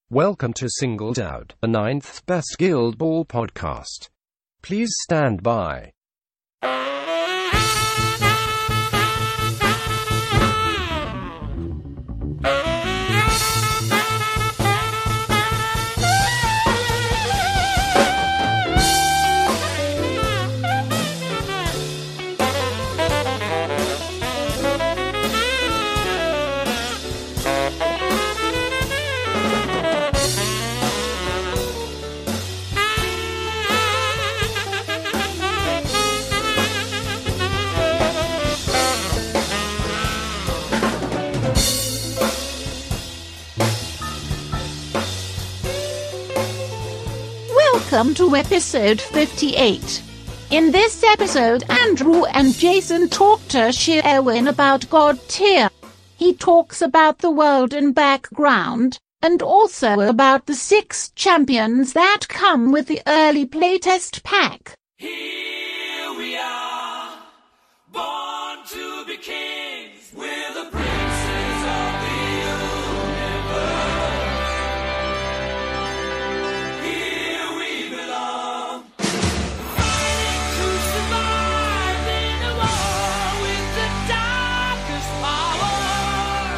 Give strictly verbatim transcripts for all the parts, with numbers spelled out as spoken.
Welcome to Singled Out, the ninth best Guild Ball podcast. Please stand by. Welcome to episode fifty-eight. In this episode, Andrew and Jason talk to Sherwin about God Tier. He talks about the world and background, and also about the six champions that come with the early playtest pack. Here we are, born to be kings, we're the princes of the universe. Here we belong, fighting to survive in a war with the darkest powers.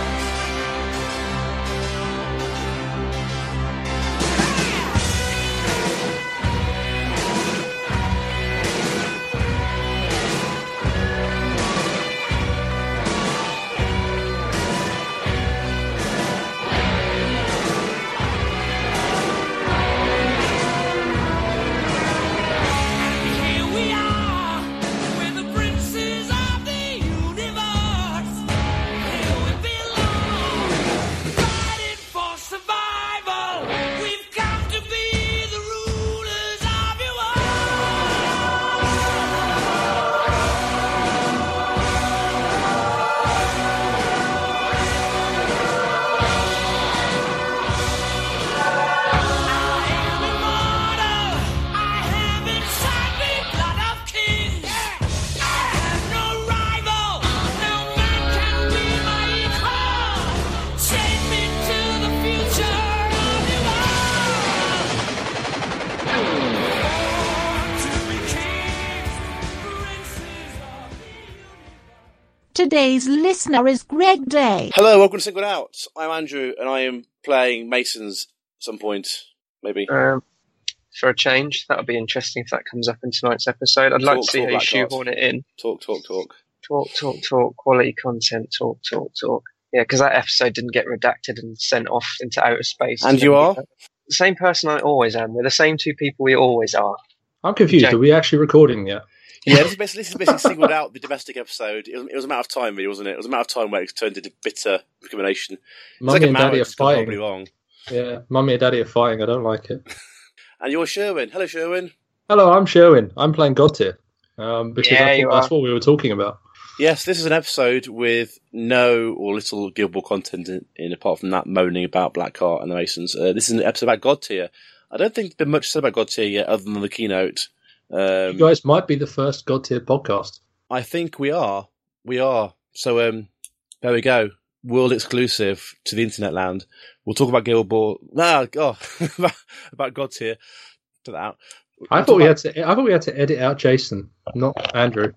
Here we are, we're the princes of the universe. Here we belong, fighting for survival. We've come to be the rulers of your world. I am immortal. I have inside me blood of kings. I have no rival. No man can be my equal. Take me to the future of the world. Born to be kings, princes of the universe. Today's listener is Greg Day. Hello, welcome to Singled Out. I'm Andrew, and I am playing Masons at some point, maybe. Um, for a change, that'll be interesting if that comes up in tonight's episode. I'd like Talk, to see talk, how you Black Card. shoehorn it in. Talk, talk, talk. Talk, talk, talk. Quality content. Talk, talk, talk. Yeah, because that episode didn't get redacted and sent off into outer space. And you are? The same person I always am. We're the same two people we always are. I'm confused. Jack. Are we actually recording yet? Yeah, this is basically, this is basically Singled Out, the domestic episode. It was, it was a matter of time, really, wasn't it? It was a matter of time where it turned into bitter recrimination. It's Mummy like a and Daddy marriage are that's gone horribly fighting. wrong. Yeah, Mummy and Daddy are fighting. I don't like it. And you're Sherwin. Hello, Sherwin. Hello, I'm Sherwin. I'm playing God Tier. Um, because Yeah, I you thought that's are. what we were talking about. Yes, this is an episode with no or little Guild Ball content in, in apart from that moaning about Blackheart and the Masons. Uh, this is an episode about God Tier. I don't think there's been much said about God Tier yet, other than the keynote. Um, You guys might be the first God Tier podcast. I think we are. We are. So um, there we go. World exclusive to the internet land. We'll talk about Guild Ball. Ah, God, about God Tier. Put that out. I We'll thought talk we about- had to. I thought we had to edit out Jason, not Andrew.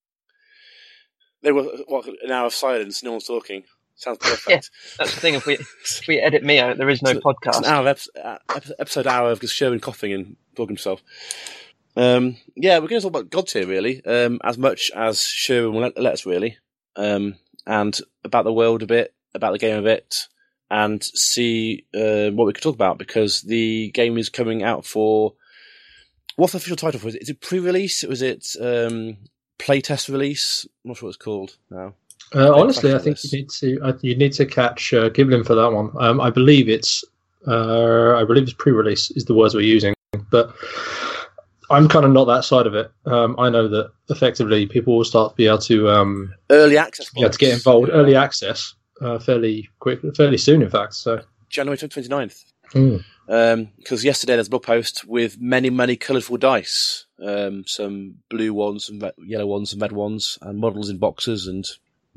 There was what, an hour of silence. No one's talking. Sounds Yeah, perfect. that's the thing. If we if we edit me out, there is no It's an podcast. hour of episode, episode hour of just Sherwin coughing and talking to himself. Um, yeah, we're going to talk about God Tier really, um, as much as Sherwin will let, let us really, um, and about the world a bit, about the game a bit, and see uh, what we could talk about because the game is coming out for. What's the official title for it? Is it pre-release? Was it um, playtest release? I'm not sure what it's called now. Uh, honestly, I question think this. you need to. Uh, you need to catch uh, Giblin for that one. Um, I believe it's. Uh, I believe it's pre-release is the words we're using, but I'm kind of not that side of it. Um, I know that effectively people will start to be able to um, Early access. yeah, to get involved, early access, uh, fairly quick, fairly soon, in fact. So January twenty-ninth. mm. Um, because yesterday there's a blog post with many, many colourful dice. Um, some blue ones, some red, yellow ones, some red ones, and models in boxes and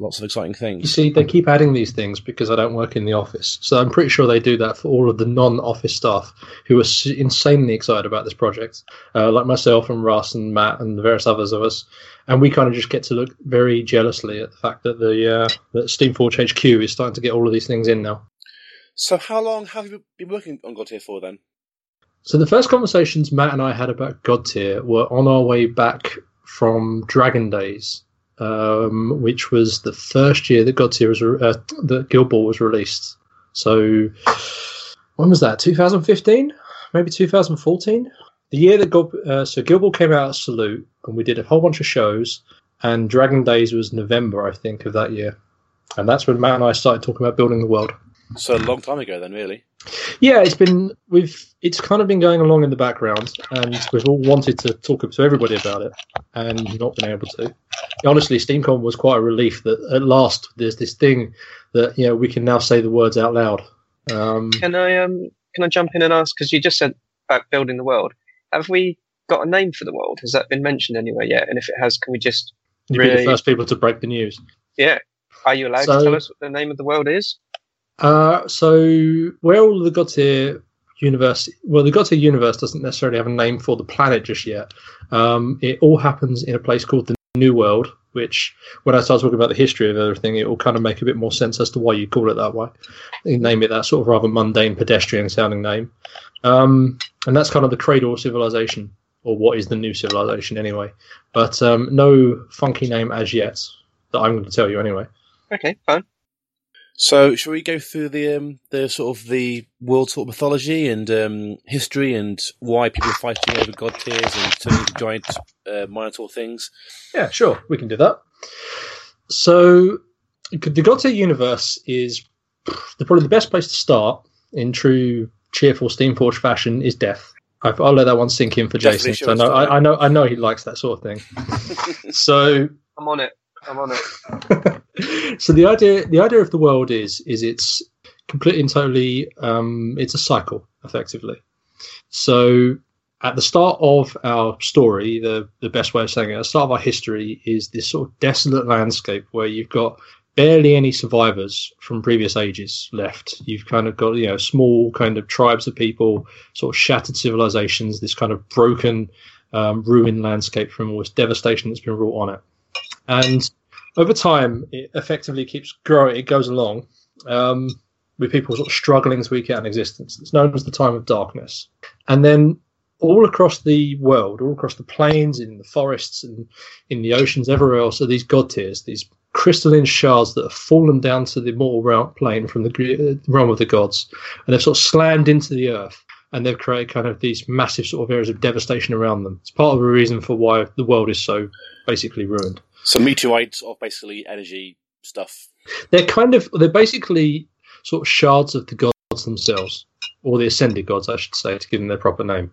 lots of exciting You things. see, they keep adding these things because I don't work in the office. So I'm pretty sure they do that for all of the non-office staff who are s- insanely excited about this project, uh, like myself and Russ and Matt and the various others of us. And we kind of just get to look very jealously at the fact that the uh, that Steamforge H Q is starting to get all of these things in now. So how long have you been working on God Tier for then? So the first conversations Matt and I had about God Tier were on our way back from Dragon Days, um, which was the first year that God Tier was re- uh, that Guild Ball was released. So when was that? twenty fifteen, maybe two thousand fourteen. The year that God, uh, so Guild Ball came out at Salute, and we did a whole bunch of shows. And Dragon Days was November, I think, of that year, and that's when Matt and I started talking about building the world. So a long time ago then, really. Yeah, it's been we've it's kind of been going along in the background, and we've all wanted to talk to everybody about it, and not been able to. Honestly, SteamCon was quite a relief that at last there's this thing that you know we can now say the words out loud. Um, Can I um can I jump in and ask, because you just said about building the world, have we got a name for the world? Has that been mentioned anywhere yet? And if it has, can we just you'd be really the first people to break the news. yeah? Are you allowed So- to tell us what the name of the world is? Uh, so where all of the God Tier universe, well, the God Tier universe doesn't necessarily have a name for the planet just yet. Um, it all happens in a place called the New World, which when I start talking about the history of everything, it will kind of make a bit more sense as to why you call it that way. You name it that sort of rather mundane, pedestrian sounding name. Um, and that's kind of the cradle of civilization, or what is the new civilization anyway. But um, no funky name as yet that I'm going to tell you anyway. Okay, fine. So shall we go through the um, the sort of the world sort of mythology and um, history and why people are fighting over God Tiers and turning into giant uh, Minotaur things? Yeah, sure, we can do that. So, the God Tier universe is the, probably the best place to start in true cheerful Steamforge fashion is death. I've, I'll let that one sink in for Definitely Jason. So I should know, start. I, I know, I know he likes that sort of thing. So, I'm on it. I'm on it. so the idea, the idea of the world is, is it's completely and totally, um, it's a cycle, effectively. So, at the start of our story, the, the best way of saying it, at the start of our history is this sort of desolate landscape where you've got barely any survivors from previous ages left. You've kind of got, you know, small kind of tribes of people, sort of shattered civilizations, this kind of broken, um, ruined landscape from all this devastation that's been wrought on it. And over time, it effectively keeps growing. It goes along um, with people sort of struggling to eke out an existence. It's known as the Time of Darkness. And then all across the world, all across the plains, in the forests, and in the oceans, everywhere else, are these God Tiers, these crystalline shards that have fallen down to the mortal realm plane from the realm of the gods, and they've sort of slammed into the earth, and they've created kind of these massive sort of areas of devastation around them. It's part of the reason for why the world is so basically ruined. So meteorites of basically energy stuff. They're kind of, they're basically sort of shards of the gods themselves, or the ascended gods, I should say, to give them their proper name.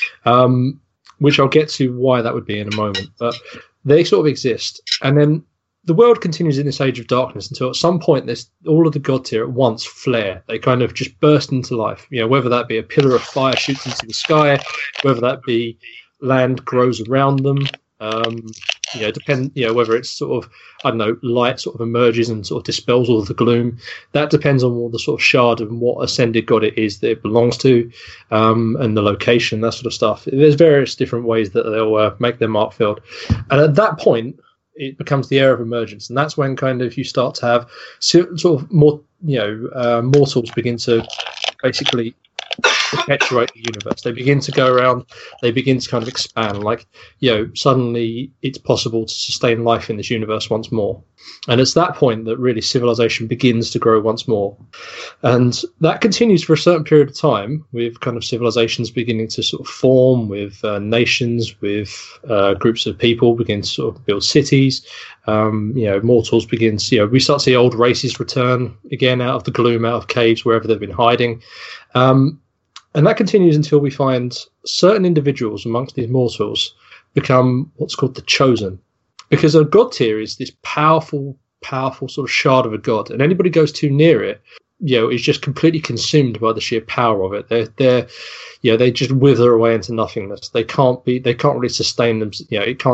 Um, which I'll get to why that would be in a moment. But they sort of exist, and then the world continues in this age of darkness until at some point this all of the God Tier at once flare. They kind of just burst into life. You know, whether that be a pillar of fire shoots into the sky, whether that be land grows around them. Um, you know, depend. You know, whether it's sort of, I don't know, light sort of emerges and sort of dispels all of the gloom. That depends on what the sort of shard and what ascended god it is that it belongs to, um, and the location, that sort of stuff. There's various different ways that they'll uh, make their mark filled, and at that point, it becomes the era of emergence, and that's when kind of you start to have sort of more, you know, uh, mortals begin to basically perpetuate the universe. They begin to go around, they begin to kind of expand, like, you know, suddenly it's possible to sustain life in this universe once more. And it's that point that really civilization begins to grow once more. And that continues for a certain period of time, with kind of civilizations beginning to sort of form, with uh, nations, with uh, groups of people begin to sort of build cities. Um, you know, mortals begin to, you know, we start to see old races return again out of the gloom, out of caves, wherever they've been hiding. Um, and that continues until we find certain individuals amongst these mortals become what's called the Chosen. Because a God Tier is this powerful, powerful sort of shard of a god, and anybody goes too near it, you know, is just completely consumed by the sheer power of it. They're, they're, you know, they just wither away into nothingness. They can't be, they can't really sustain them. You know, it can't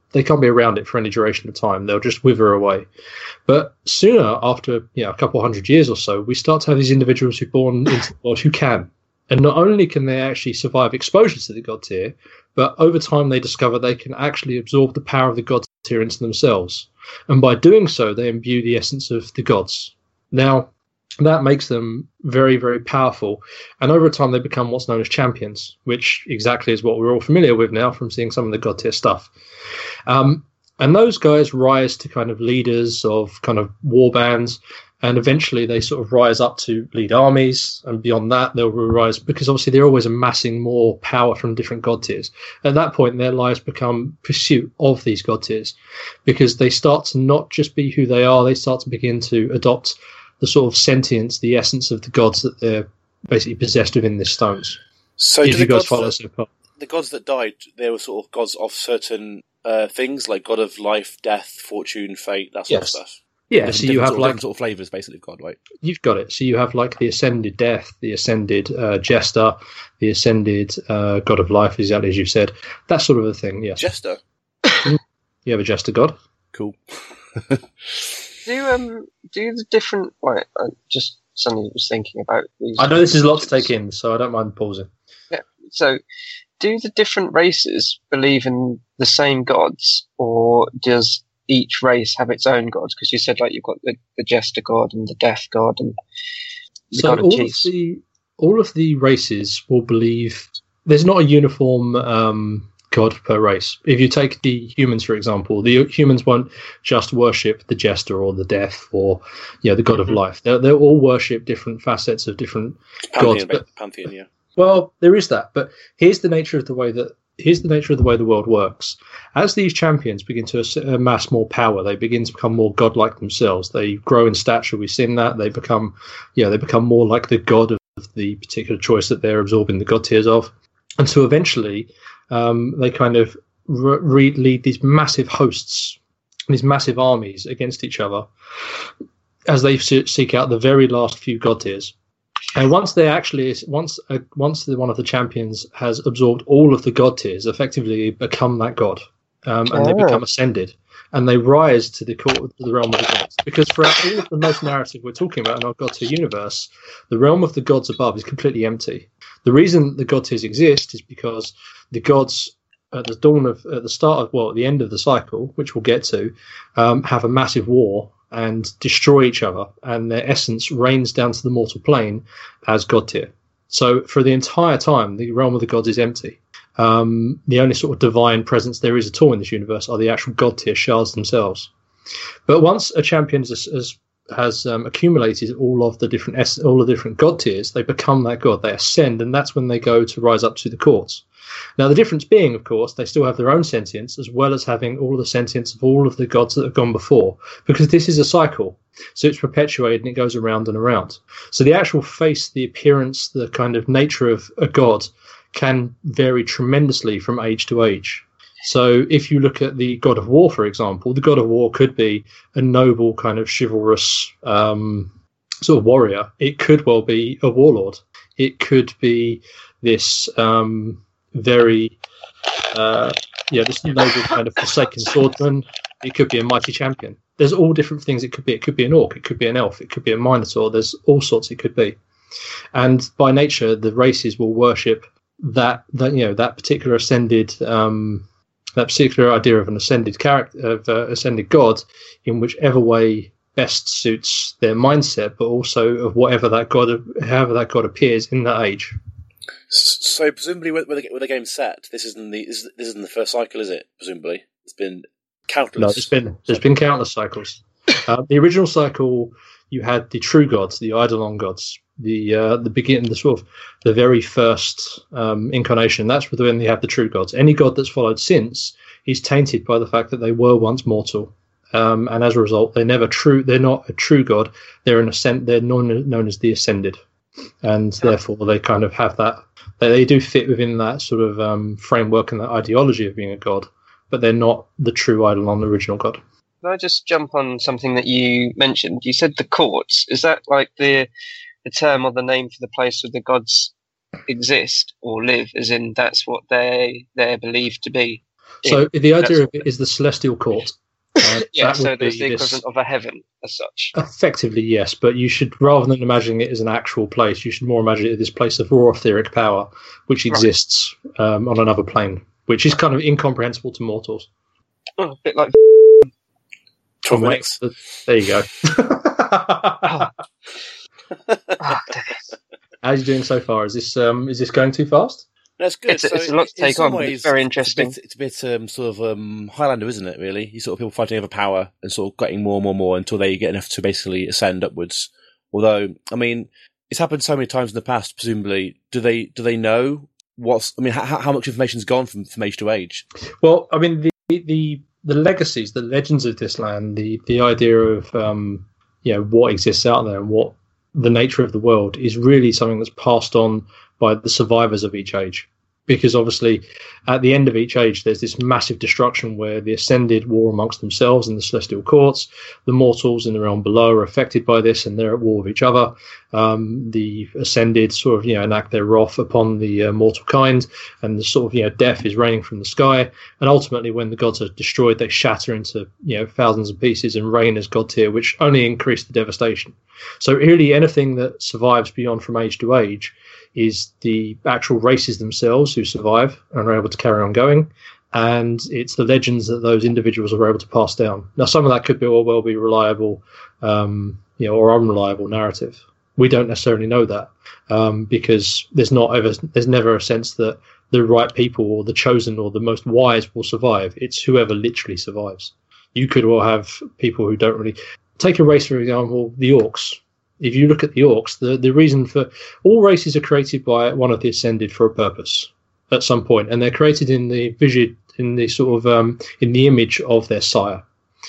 they can't be around it for any duration of time. They'll just wither away. But sooner, after you know, a couple hundred years or so, we start to have these individuals who are born into the world who can. And not only can they actually survive exposure to the god tier, but over time they discover they can actually absorb the power of the god tier into themselves. And by doing so, they imbue the essence of the gods. Now, that makes them very, very powerful. And over time, they become what's known as champions, which exactly is what we're all familiar with now from seeing some of the god tier stuff. Um, and those guys rise to kind of leaders of kind of war bands. And eventually they sort of rise up to lead armies. And beyond that, they'll rise because obviously they're always amassing more power from different god tiers. At that point, their lives become pursuit of these god tiers because they start to not just be who they are. They start to begin to adopt the sort of sentience, the essence of the gods that they're basically possessed of in the stones. So If do you the guys gods, follow that, so far. the gods that died, they were sort of gods of certain uh, things, like god of life, death, fortune, fate, that sort Yes. of stuff. Yeah, Different- so you different have sort of, like different sort of flavors, basically, of god, right? you've got it. So you have like the ascended death, the ascended uh, jester, the ascended uh, god of life, exactly as you said. That sort of a thing. Yes, Jester. you have a jester god. Cool. Do um do the different like uh, just something I was thinking about these. I know this is a lot to take in, so I don't mind pausing. So, do the different races believe in the same gods, or does each race have its own gods? Because you said like you've got the, the jester god and the death god and the So god of all of peace. the all of the races will believe there's not a uniform um, god per race. If you take the humans, for example, the humans won't just worship the jester or the death or you know the god of life. They'll, they'll all worship different facets of different gods. Pantheon, But, pantheon, yeah. well, there is that, but here's the nature of the way that here's the nature of the way the world works. As these champions begin to ass- amass more power, they begin to become more godlike themselves. They grow in stature. We've seen that they become, yeah, they become more like the god of the particular choice that they're absorbing the god tiers of, and so eventually um, they kind of re- re- lead these massive hosts, these massive armies against each other as they se- seek out the very last few god tiers. And once they actually, once uh, once the, one of the champions has absorbed all of the god tiers, effectively become that god, um, and they Oh. become ascended, and they rise to the court, to the realm of the gods. Because throughout all of the most narrative we're talking about in our god tier universe, the realm of the gods above is completely empty. The reason the god tiers exist is because the gods at the dawn of, at the start of, well, at the end of the cycle, which we'll get to, um, have a massive war and destroy each other, and their essence reigns down to the mortal plane as god tier. So for the entire time, the realm of the gods is empty. Um, the only sort of divine presence there is at all in this universe are the actual god tier shards themselves. But once a champion has, has, has um, accumulated all of the different es- all the different god tiers, they become that god. They ascend, and that's when they go to rise up to the courts. Now, the difference being, of course, they still have their own sentience as well as having all of the sentience of all of the gods that have gone before, because this is a cycle. So it's perpetuated and it goes around and around. So the actual face, the appearance, the kind of nature of a god can vary tremendously from age to age. So if you look at the god of war, for example, the god of war could be a noble kind of chivalrous um, sort of warrior. It could well be a warlord. It could be this um, very, uh, yeah, this noble kind of forsaken swordsman. It could be a mighty champion. There's all different things it could be. It could be an orc. It could be an elf. It could be a minotaur. There's all sorts it could be. And by nature, the races will worship that, that you know, that particular ascended, um, that particular idea of an ascended character, of uh, ascended god, in whichever way best suits their mindset, but also of whatever that god, however that god appears in that age. So presumably, with, with, the, with the game set, this isn't the this, this isn't the first cycle, is it? Presumably, it's been countless. No, there's been there's been countless cycles. Uh, the original cycle, you had the true gods, the Eidolon gods, the uh, the begin, the sort of the very first um, incarnation. That's when they have the true gods. Any god that's followed since is tainted by the fact that they were once mortal, um, and as a result, they're never true. They're not a true god. They're an ascend. They're known known as the ascended, and therefore they kind of have that. They, they do fit within that sort of um, framework and that ideology of being a god, but they're not the true Eidolon, the original god. Can I just jump on something that you mentioned? You said the courts. Is that like the the term or the name for the place where the gods exist or live? As in, that's what they they're believed to be. So the idea of it is the celestial court. Uh, Yeah, that so would there's be the this- equivalent of a heaven as such. Effectively, yes, but you should, rather than imagining it as an actual place, you should more imagine it as this place of raw etheric power, which Right. exists um, on another plane, which is kind of incomprehensible to mortals. Oh, a bit like twelve minutes. There you go. oh, oh, dear. How are you doing so far? Is this um, is this going too fast? That's good. It's a- it's a lot to in take some on, but it's very interesting. It's a bit, it's a bit um, sort of um, Highlander, isn't it? Really, you sort of people fighting over power and sort of getting more and more and more until they get enough to basically ascend upwards. Although, I mean, it's happened so many times in the past. Presumably, do they do they know what's? I mean, how, how much information's gone from, from age to age? Well, I mean, the the the legacies, the legends of this land, the the idea of um, you know, what exists out there and what the nature of the world is really something that's passed on by the survivors of each age. Because obviously, at the end of each age, there's this massive destruction where the Ascended war amongst themselves in the Celestial Courts. The mortals in the realm below are affected by this, and they're at war with each other. Um, the Ascended sort of, you know, enact their wrath upon the uh, mortal kind, and the sort of, you know, death is raining from the sky. And ultimately, when the gods are destroyed, they shatter into, you know, thousands of pieces and reign as god tier, which only increase the devastation. So really, anything that survives beyond from age to age is the actual races themselves who survive and are able to carry on going, and it's the legends that those individuals are able to pass down. Now, some of that could be or well be reliable, um, you know, or unreliable narrative. We don't necessarily know that um, because there's not ever, there's never a sense that the right people or the chosen or the most wise will survive. It's whoever literally survives. You could well have people who don't really take a race, for example, the Orcs. If you look at the Orcs, the, the reason for all races are created by one of the Ascended for a purpose at some point, and they're created in the vision, in the sort of um, in the image of their sire.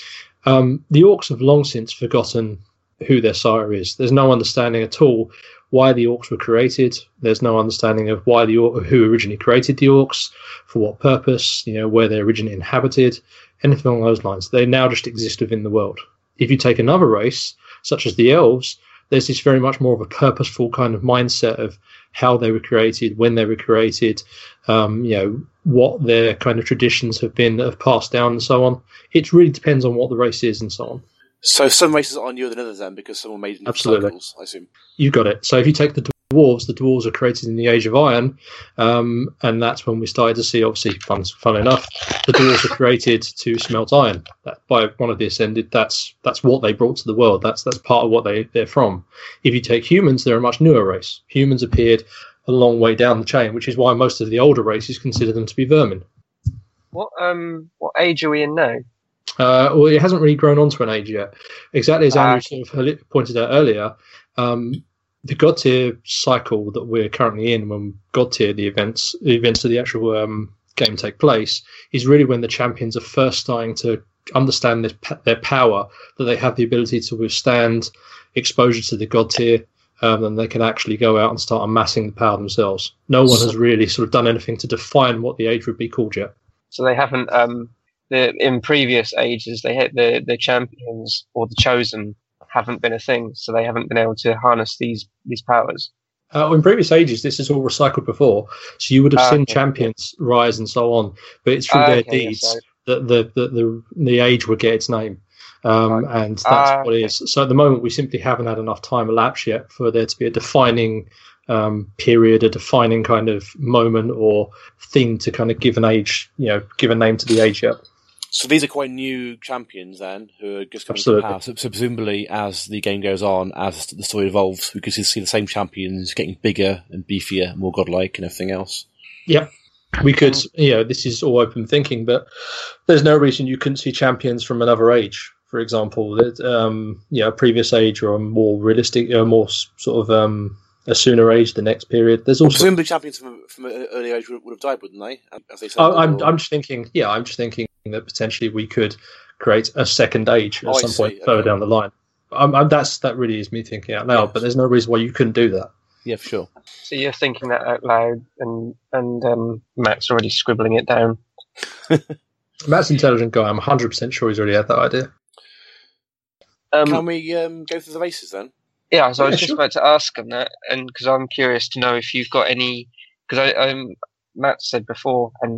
Um, the Orcs have long since forgotten who their sire is. There's no understanding at all why the Orcs were created. There's no understanding of why the Or- who originally created the Orcs, for what purpose, you know, where they originally inhabited, anything along those lines. They now just exist within the world. If you take another race, such as the Elves, there's this very much more of a purposeful kind of mindset of how they were created, when they were created, um, you know, what their kind of traditions have been that have passed down and so on. It really depends on what the race is and so on. So some races are newer than others then because some were made in different Absolutely. cycles, I assume. You got it. So if you take the dwarves, the dwarves are created in the Age of Iron, um, and that's when we started to see, obviously, fun, fun enough, the dwarves are created to smelt iron that, by one of the Ascended. That's that's what they brought to the world. That's that's part of what they, they're from. If you take humans, they're a much newer race. Humans appeared a long way down the chain, which is why most of the older races consider them to be vermin. What um what age are we in now? Uh, well, it hasn't really grown onto an age yet. Exactly as Ah, Andrew sort of pointed out earlier, um, the God tier cycle that we're currently in, when God tier the events, the events of the actual um, game take place, is really when the champions are first starting to understand this, their power, that they have the ability to withstand exposure to the God tier, um, and they can actually go out and start amassing the power themselves. No one has really sort of done anything to define what the age would be called yet. So they haven't um the in previous ages they had the the champions or the chosen haven't been a thing, so they haven't been able to harness these these powers. Uh, in previous ages, this is all recycled before, so you would have Ah, seen okay, champions rise and so on, but it's through Ah, their okay, yeah, deeds sorry. that the, the, the, the age would get its name. Um, and that's Ah, what it okay. is. So at the moment, we simply haven't had enough time elapsed yet for there to be a defining um, period, a defining kind of moment or thing to kind of give an age, you know, give a name to the age yet. So these are quite new champions then, who are just coming Absolutely. to power. So, so presumably, as the game goes on, as the story evolves, we could see the same champions getting bigger and beefier, more godlike, and everything else. Yep. We could, you know, this is all open thinking, but there's no reason you couldn't see champions from another age. For example, that um, you know, a previous age or a more realistic, or more s- sort of um, a sooner age, the next period. There's also. Presumably, champions from, from an early age would, would have died, wouldn't they? As they said. I, I'm, or- I'm just thinking, yeah, I'm just thinking that potentially we could create a second age at Oh, I some see, point further okay. down the line. I'm, I'm, that's that really is me thinking out now, Yes. but there's no reason why you couldn't do that. Yeah, for sure. So you're thinking that out loud, and and um, Matt's already scribbling it down. Matt's an intelligent guy. I'm one hundred percent sure he's already had that idea. Um, Can we um, go through the races then? Yeah, so I Yeah, was just sure. about to ask him that, and because I'm curious to know if you've got any, because I, um, Matt said before, and it was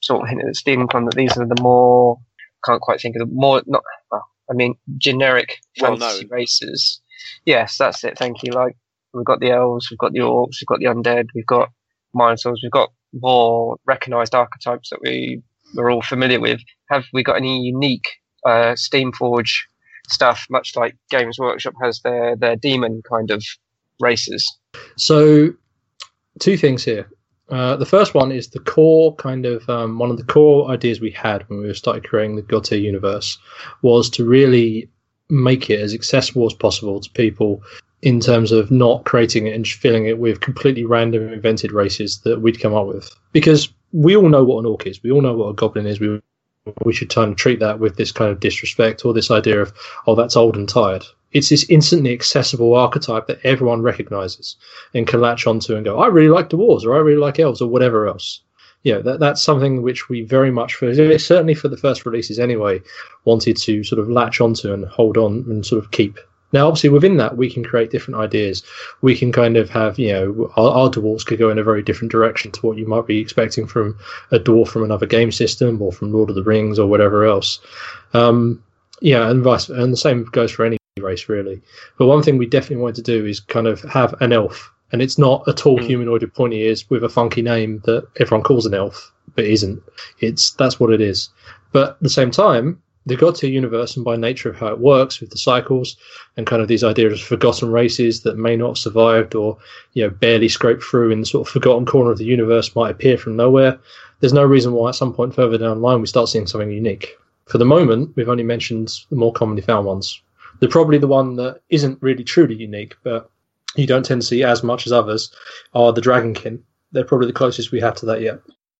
sort of hinted at SteamCon that these are the more, can't quite think of the more, not, well, I mean, generic Well fantasy known. races. Yes, that's it. Thank you. Like, we've got the elves, we've got the orcs, we've got the undead, we've got minotaurs, we've got more recognised archetypes that we we're all familiar with. Have we got any unique uh, Steamforge stuff, much like Games Workshop has their their demon kind of races? So, two things here. Uh, the first one is the core kind of um, one of the core ideas we had when we started creating the God Tier universe was to really make it as accessible as possible to people in terms of not creating it and just filling it with completely random invented races that we'd come up with. Because we all know what an orc is. We all know what a goblin is. We we should try and treat that with this kind of disrespect or this idea of, oh, that's old and tired. It's this instantly accessible archetype that everyone recognizes and can latch onto and go, I really like dwarves, or I really like elves, or whatever else. Yeah, that, that's something which we very much, for, certainly for the first releases anyway, wanted to sort of latch onto and hold on and sort of keep. Now, obviously, within that, we can create different ideas. We can kind of have, you know, our, our dwarves could go in a very different direction to what you might be expecting from a dwarf from another game system or from Lord of the Rings or whatever else. Um, yeah, and vice, and the same goes for any race, really. But one thing we definitely wanted to do is kind of have an elf. And it's not a tall Mm. humanoid with pointy ears with a funky name that everyone calls an elf, but isn't. It's that's what it is. But at the same time, the God Tier universe, and by nature of how it works with the cycles and kind of these ideas of forgotten races that may not have survived or, you know, barely scraped through in the sort of forgotten corner of the universe might appear from nowhere, there's no reason why at some point further down the line we start seeing something unique. For the moment, we've only mentioned the more commonly found ones. They're probably the one that isn't really truly unique, but you don't tend to see as much as others, are the Dragonkin. They're probably the closest we have to that yet.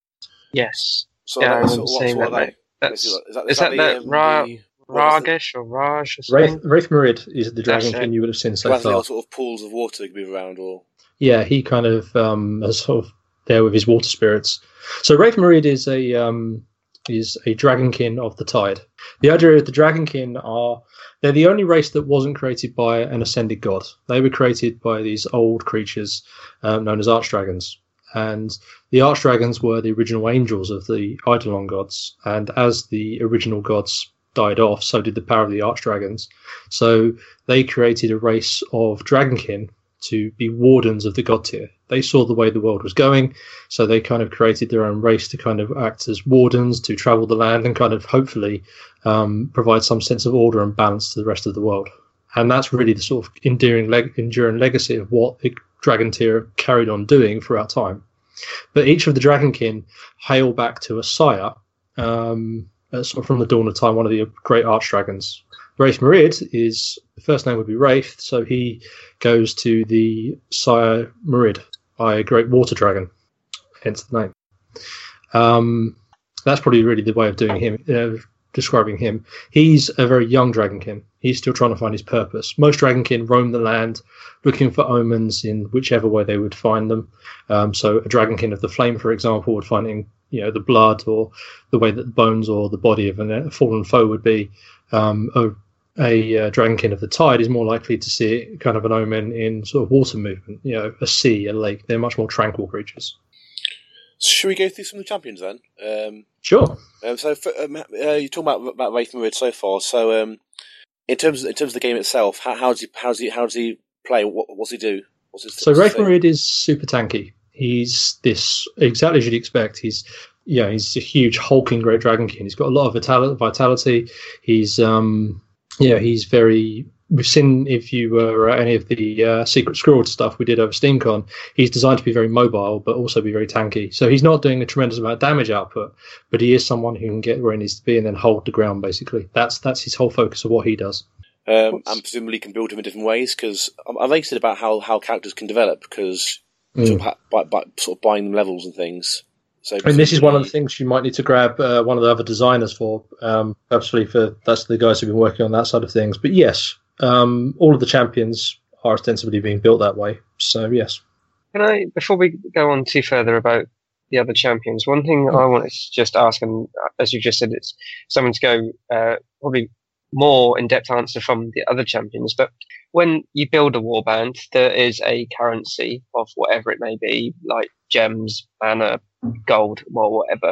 Yes. So, Yeah, I what- so remember what, seeing so what that, are they? mate. That's, Is that, is that the, the um, Ra- the, what was the- Ragesh or Raj or Wraith, something? Wraith Marid is the That's Dragonkin it. you would have seen so the ones that far. are sort of pools of water that can move around, or Yeah, he kind of um, is sort of there with his water spirits. So Wraith Marid is a um, is a Dragonkin of the Tide. The idea of the Dragonkin are they're the only race that wasn't created by an ascended god. They were created by these old creatures um, known as Archdragons. And the Archdragons were the original angels of the Eidolon gods. And as the original gods died off, so did the power of the Archdragons. So they created a race of Dragonkin to be wardens of the God Tier. They saw the way the world was going, so they kind of created their own race to kind of act as wardens, to travel the land and kind of hopefully um, provide some sense of order and balance to the rest of the world. And that's really the sort of enduring, leg- enduring legacy of what the Dragon Tier carried on doing throughout time. But each of the Dragonkin hail back to a sire um, uh, sort of from the dawn of time, one of the great archdragons. Wraith Marid is, the first name would be Wraith, so he goes to the sire Marid, by a great water dragon, hence the name. Um, that's probably really the way of doing him, uh, describing him. He's a very young Dragonkin. He's still trying to find his purpose. Most Dragonkin roam the land looking for omens in whichever way they would find them. Um, so a Dragonkin of the Flame, for example, would find in, you know, the blood or the way that the bones or the body of a fallen foe would be. Um, a a uh, Dragonkin of the Tide is more likely to see kind of an omen in sort of water movement, you know, a sea, a lake. They're much more tranquil creatures. should we go through some of the champions then? Um, Sure. um, so for, um, uh, you're talking about about Wraith Marid so far. So um, in terms in terms of the game itself, how, how does he how does he how does he play? What what's he do? What's his, So what's his Wraith thing? Marid is super tanky. He's this exactly as you'd expect. He's yeah, he's a huge hulking great dragonkin. He's got a lot of vital- vitality. He's um yeah, he's very. We've seen if you were at any of the uh, Secret Scroll stuff we did over SteamCon, he's designed to be very mobile, but also be very tanky. So he's not doing a tremendous amount of damage output, but he is someone who can get where he needs to be and then hold the ground. Basically, that's that's his whole focus of what he does. Um, and presumably can build him in different ways, because I'm, I'm interested about how, how characters can develop, because Mm. sort, of ha- by, by, sort of buying them levels and things. So And this is one of the presumably- things you might need to grab uh, one of the other designers for. Um, purposely for that's the guys who've been working on that side of things. But yes, um, all of the champions are ostensibly being built that way. So yes. Can I, before we go on too further about the other champions, one thing I wanted to just ask, and as you just said, it's someone to go uh, probably more in-depth answer from the other champions, but when you build a warband, there is a currency of whatever it may be, like gems, mana, gold, or whatever.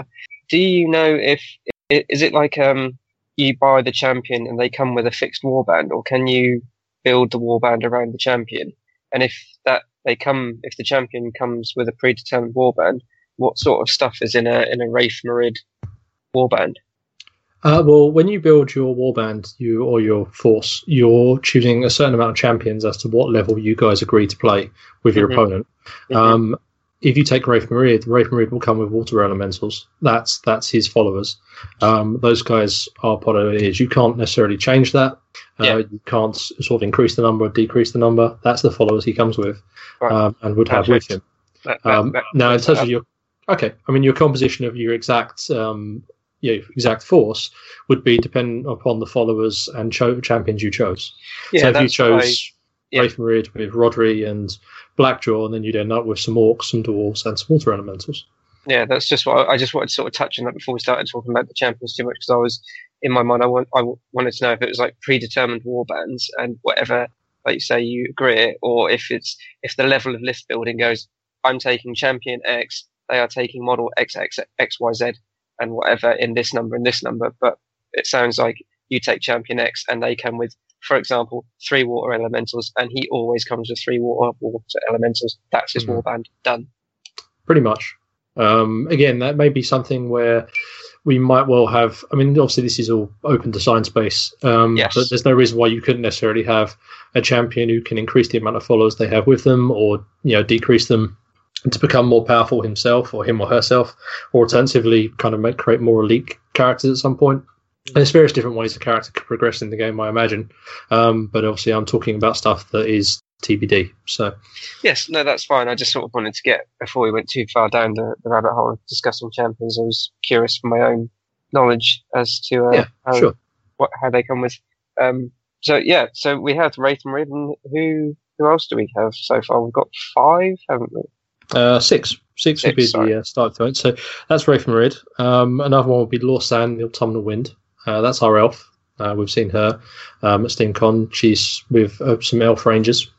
do you know if i- is it like um you buy the champion and they come with a fixed warband, or can you build the warband around the champion? And if that they come, if the champion comes with a predetermined warband, what sort of stuff is in a in a Wraith Marid warband? Uh, well, when you build your warband, you or your force, you're choosing a certain amount of champions as to what level you guys agree to play with your Mhm. opponent. Mhm. Um, if you take Wraith Marid, Wraith Marid will come with water elementals. That's that's his followers. Um, those guys are part of it. Is you can't necessarily change that. Uh, Yeah. You can't s- sort of increase the number or decrease the number. That's the followers he comes with, Right. um, and would have with Perfect. him. That- that- Um, that- now, in that's terms that. of your okay, I mean your composition of your exact um, yeah, exact force would be dependent upon the followers and cho- champions you chose. yeah, so if you that's what I- chose yeah. Wraith Marid with Rodri and Blackjaw, and then you'd end up with some orcs, some dwarves, and some water elementals. Yeah, that's just what I, I just wanted to sort of touch on that before we started talking about the champions too much, because I was in my mind I, want, I wanted to know if it was like predetermined warbands and whatever, like you say, you agree, or if it's if the level of list building goes, I'm taking champion X, they are taking model X X X Y Z and whatever in this number and this number, but it sounds like you take champion X and they come with, for example, three water elementals, and he always comes with three water water elementals. That's his Mhm. warband done. Pretty much. Um, again, that may be something where we might well have. I mean, obviously, this is all open to science base, um, Yes. but there's no reason why you couldn't necessarily have a champion who can increase the amount of followers they have with them, or you know, decrease them to become more powerful himself or him or herself, or alternatively, kind of make create more elite characters at some point. And there's various different ways a character could progress in the game, I imagine. Um, but obviously, I'm talking about stuff that is T B D. So. Yes, no, that's fine. I just sort of wanted to get, before we went too far down the, the rabbit hole of discussing champions, I was curious for my own knowledge as to uh, Yeah, how, sure. what, how they come with. Um, so, yeah, so we have Wraith Marid, and who, who else do we have so far? We've got five, haven't we? Uh, six. Six would Six, be sorry. the uh, start point. So that's Wraith Marid. Um, another one would be Lorsan, the Autumnal Wind. Uh, that's our elf. Uh, we've seen her um, at SteamCon. She's with uh, some elf rangers.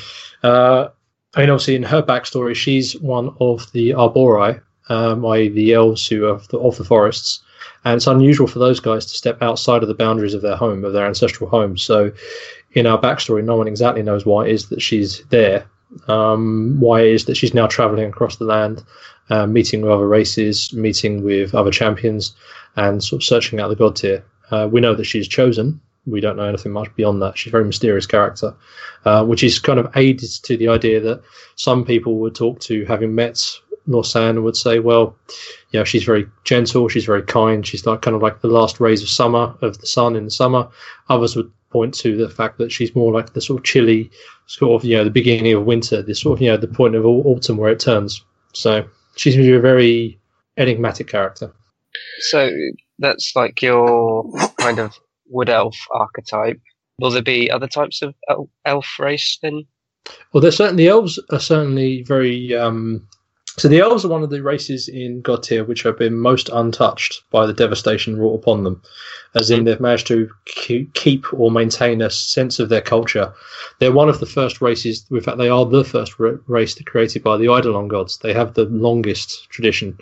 Uh, I mean, obviously, in her backstory, she's one of the Arbori, um, that is the elves who are of the, of the forests. And it's unusual for those guys to step outside of the boundaries of their home, of their ancestral home. So in our backstory, no one exactly knows why it is that she's there. Um, why it is that she's now traveling across the land, uh, meeting with other races, meeting with other champions, and sort of searching out the god tier. Uh, we know that she's chosen. We don't know anything much beyond that. She's a very mysterious character, uh, which is kind of aided to the idea that some people would talk to, having met Lorsan, would say, well, you know, she's very gentle, she's very kind, she's like kind of like the last rays of summer, of the sun in the summer. Others would point to the fact that she's more like the sort of chilly, sort of, you know, the beginning of winter, this sort of, you know, the point of au- autumn where it turns. So she's a very enigmatic character. So that's like your kind of wood elf archetype. Will there be other types of el- elf race then? Well, there's certainly the elves are certainly very. Um, so the elves are one of the races in God tier which have been most untouched by the devastation wrought upon them, as in they've managed to ke- keep or maintain a sense of their culture. They're one of the first races. In fact, they are the first ra- race created by the Eidolon gods. They have the longest tradition.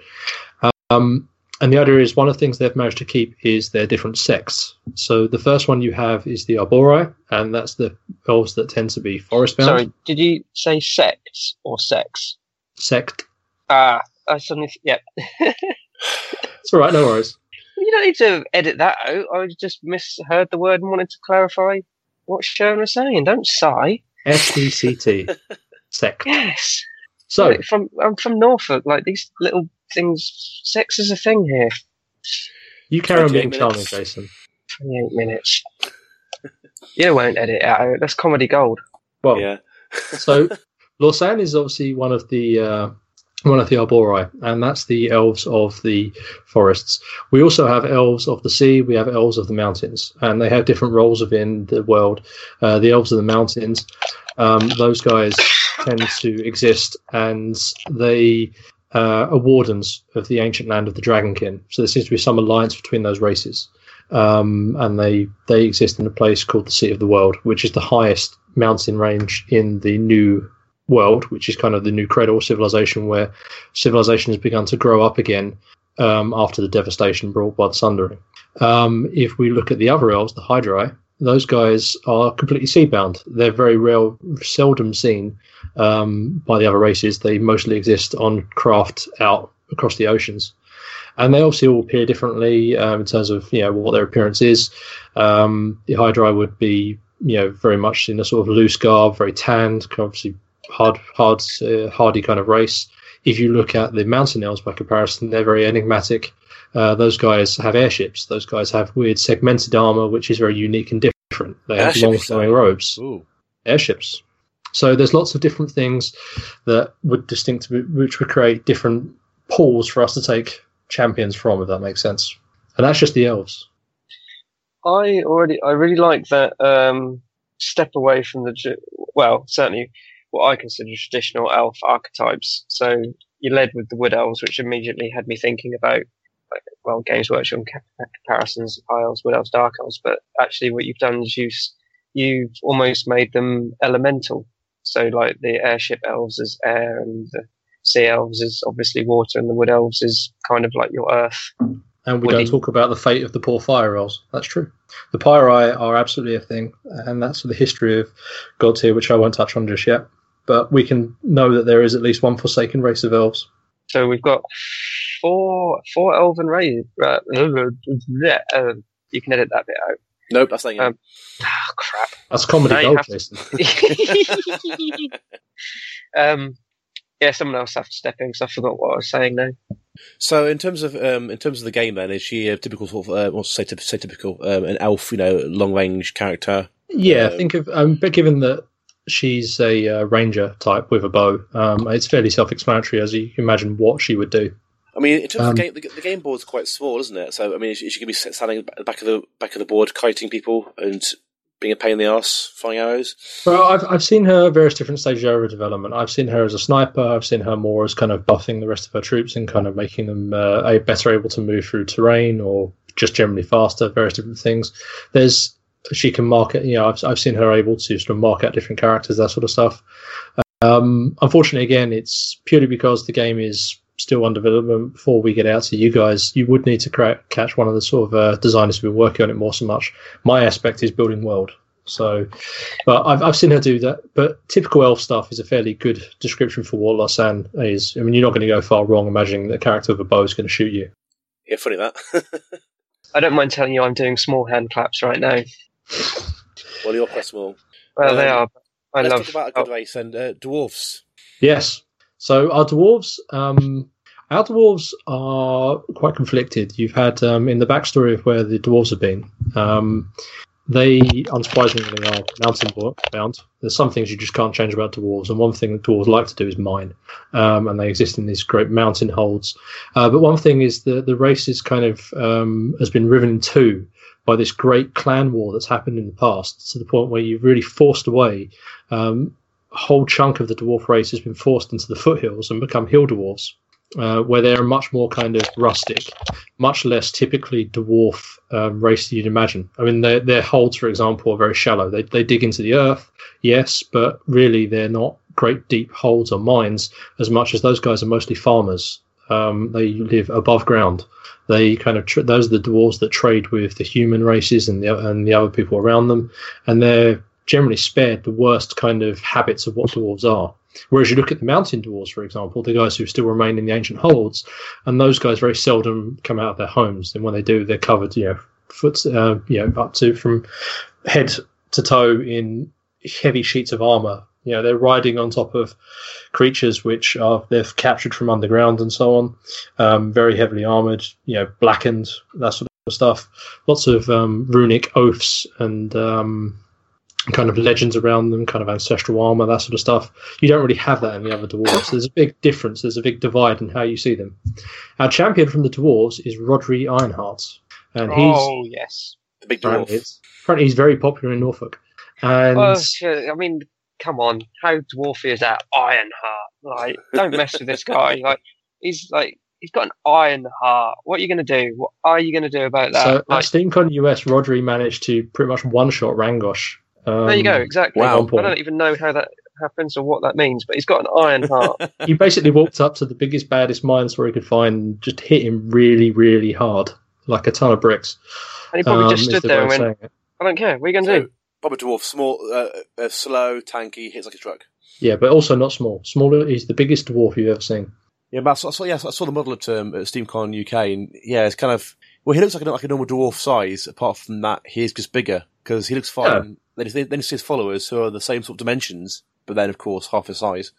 Um, And the idea is one of the things they've managed to keep is their different sects. So the first one you have is the Arbori, and that's the elves that tend to be forest bound. Sorry, did you say sects or sex? Sect. Ah, I suddenly, yeah. It's all right, no worries. You don't need to edit that out. I just misheard the word and wanted to clarify what Sharon was saying. Don't sigh. S E C T. Sect. Yes. So, Like, from I'm from Norfolk. Like these little things. Sex is a thing here. you carry on being twenty-eight charming, minutes. Jason. twenty-eight minutes. You won't edit it out. That's comedy gold. Well, Yeah. so Lorsan is obviously one of the uh, one of the Arbori, and that's the elves of the forests. We also have elves of the sea. We have elves of the mountains, and they have different roles within the world. Uh, the elves of the mountains, um, those guys tend to exist, and they uh, are wardens of the ancient land of the Dragonkin. So there seems to be some alliance between those races. Um, and they they exist in a place called the Seat of the World, which is the highest mountain range in the new world, which is kind of the new cradle of civilization, where civilization has begun to grow up again um, after the devastation brought by the Sundering. Um, if we look at the other elves, the Hydrai, those guys are completely seabound. They're very rare, seldom seen um, by the other races. They mostly exist on craft out across the oceans. And they obviously all appear differently um, in terms of, you know, what their appearance is. Um, the Hydrai would be, you know, very much in a sort of loose garb, very tanned, obviously hard, hard, uh, hardy kind of race. If you look at the mountain elves by comparison, they're very enigmatic. Uh, those guys have airships. Those guys have weird segmented armor, which is very unique and different. They have long flowing robes. Ooh. Airships. So there's lots of different things that would distinct, which would create different pools for us to take champions from, if that makes sense. And that's just the elves. I already, I really like that um, step away from the, ju- well, certainly what I consider traditional elf archetypes. So you led with the wood elves, which immediately had me thinking about, like, well, Games Workshop and comparisons, high elves, wood elves, dark elves. But actually, what you've done is you've you've almost made them elemental. So like the airship elves is air, and the sea elves is obviously water, and the wood elves is kind of like your earth. And we Woody. don't talk about the fate of the poor fire elves. That's true. The Pyrai are absolutely a thing, and that's the history of gods here, which I won't touch on just yet. But we can know that there is at least one forsaken race of elves. So we've got four four elven races. Uh, uh, you can edit that bit out. Nope, that's saying. Um, oh, crap. That's comedy Now you gold, have to- Jason. um, yeah, someone else have to step in because I forgot what I was saying now. So in terms of um, in terms of the game, then is she a typical sort of uh, what's say, typ- say typical um, an elf, you know, long range character? Yeah, Um, think of, um, but given that she's a uh, ranger type with a bow, um, it's fairly self-explanatory as you can imagine what she would do. I mean, in terms Um, of the game, the, the game board's quite small, isn't it? So I mean, is she, is she going to be standing at the back of the back of the board, kiting people and being a pain in the arse, firing arrows? Well, I've I've seen her at various different stages of her development. I've seen her as a sniper. I've seen her more as kind of buffing the rest of her troops and kind of making them uh, a better able to move through terrain or just generally faster. Various different things. There's she can mark it. You know, I've I've seen her able to sort of mark out different characters, that sort of stuff. Um, unfortunately, again, it's purely because the game is still under development. Before we get out to you guys, you would need to cra- catch one of the sort of uh, designers who've been working on it more so much. My aspect is building world. So, but I've I've seen her do that. But typical elf stuff is a fairly good description for what Lausanne is. I mean, you're not going to go far wrong imagining that a character with a bow is going to shoot you. Yeah, funny that. I don't mind telling you I'm doing small hand claps right now. Well, you're quite small. Well, they Um, are. but I Let's love. talk about a good race and uh, dwarfs. Yes. So our dwarves, um, our dwarves are quite conflicted. You've had um, in the backstory of where the dwarves have been. Um, They, unsurprisingly, are mountain bound. There's some things you just can't change about dwarves, and one thing that dwarves like to do is mine, um, and they exist in these great mountain holds. Uh, but one thing is that the race is kind of um, has been riven in two by this great clan war that's happened in the past, to the point where you've really forced away um, a whole chunk of the dwarf race has been forced into the foothills and become hill dwarves. Uh, where they're much more kind of rustic, much less typically dwarf um, race that you'd imagine. I mean, their their holds, for example, are very shallow. They they dig into the earth, yes, but really they're not great deep holds or mines as much as those guys are mostly farmers. Um, they live above ground. They kind of tr- those are the dwarves that trade with the human races and the and the other people around them, and they're generally spared the worst kind of habits of what dwarves are. Whereas you look at the mountain dwarves, for example, the guys who still remain in the ancient holds, and those guys very seldom come out of their homes. And when they do, they're covered, you know, foot, uh, you know, up to from head to toe in heavy sheets of armor. You know, they're riding on top of creatures which are they've captured from underground and so on. Um, very heavily armored, you know, blackened, that sort of stuff. Lots of um, runic oaths and um, kind of legends around them, kind of ancestral armor, that sort of stuff. You don't really have that in the other dwarves. There's a big difference. There's a big divide in how you see them. Our champion from the dwarves is Rodri Ironheart, and he's Oh yes. The big apparently, dwarf. it's- apparently he's very popular in Norfolk. And Oh, shit, I mean, come on. How dwarfy is that Ironheart? Like, don't mess with this guy. Like, he's like, he's got an iron heart. What are you going to do? What are you going to do about that? so at Like, SteamCon U S, Rodri managed to pretty much one-shot Rangosh. Um, there you go. Exactly. Wow. I don't even know how that. happens or what that means, but he's got an iron heart. He basically walked up to the biggest, baddest Minotaur he could find and just hit him really, really hard, like a ton of bricks. And he probably Um, just is stood the there way and of went, saying it. I don't care, what are you going to So, do? Bobber Dwarf, small, uh, uh, slow, tanky, hits like a truck. Yeah, but also not small. Smaller, he's the biggest dwarf you've ever seen. Yeah, but I saw, I saw, yeah, I saw the model at, um, at SteamCon U K, and yeah, it's kind of, well, he looks like a, like a normal dwarf size, apart from that he's just bigger, because he looks fine. Then, you- then you see his followers, who are the same sort of dimensions, but then, of course, half his size.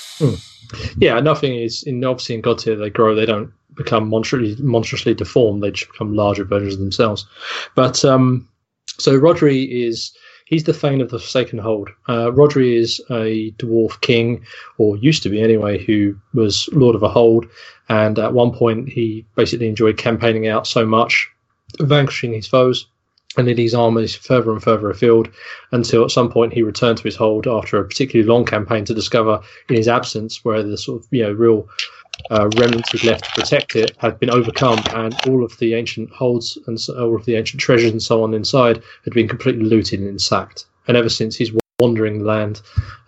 Yeah, nothing is in obviously in God tier they grow, they don't become monstrously monstrously deformed, they just become larger versions of themselves. But um so Rodri is he's the Thane of the Forsaken Hold. Uh, Rodri is a dwarf king, or used to be anyway, who was Lord of a Hold, and at one point he basically enjoyed campaigning out so much, vanquishing his foes, and leading his armies further and further afield, until at some point he returned to his hold after a particularly long campaign to discover in his absence where the sort of, you know, real uh, remnants he'd left to protect it had been overcome, and all of the ancient holds and so, all of the ancient treasures and so on inside had been completely looted and sacked. And ever since he's wandering the land,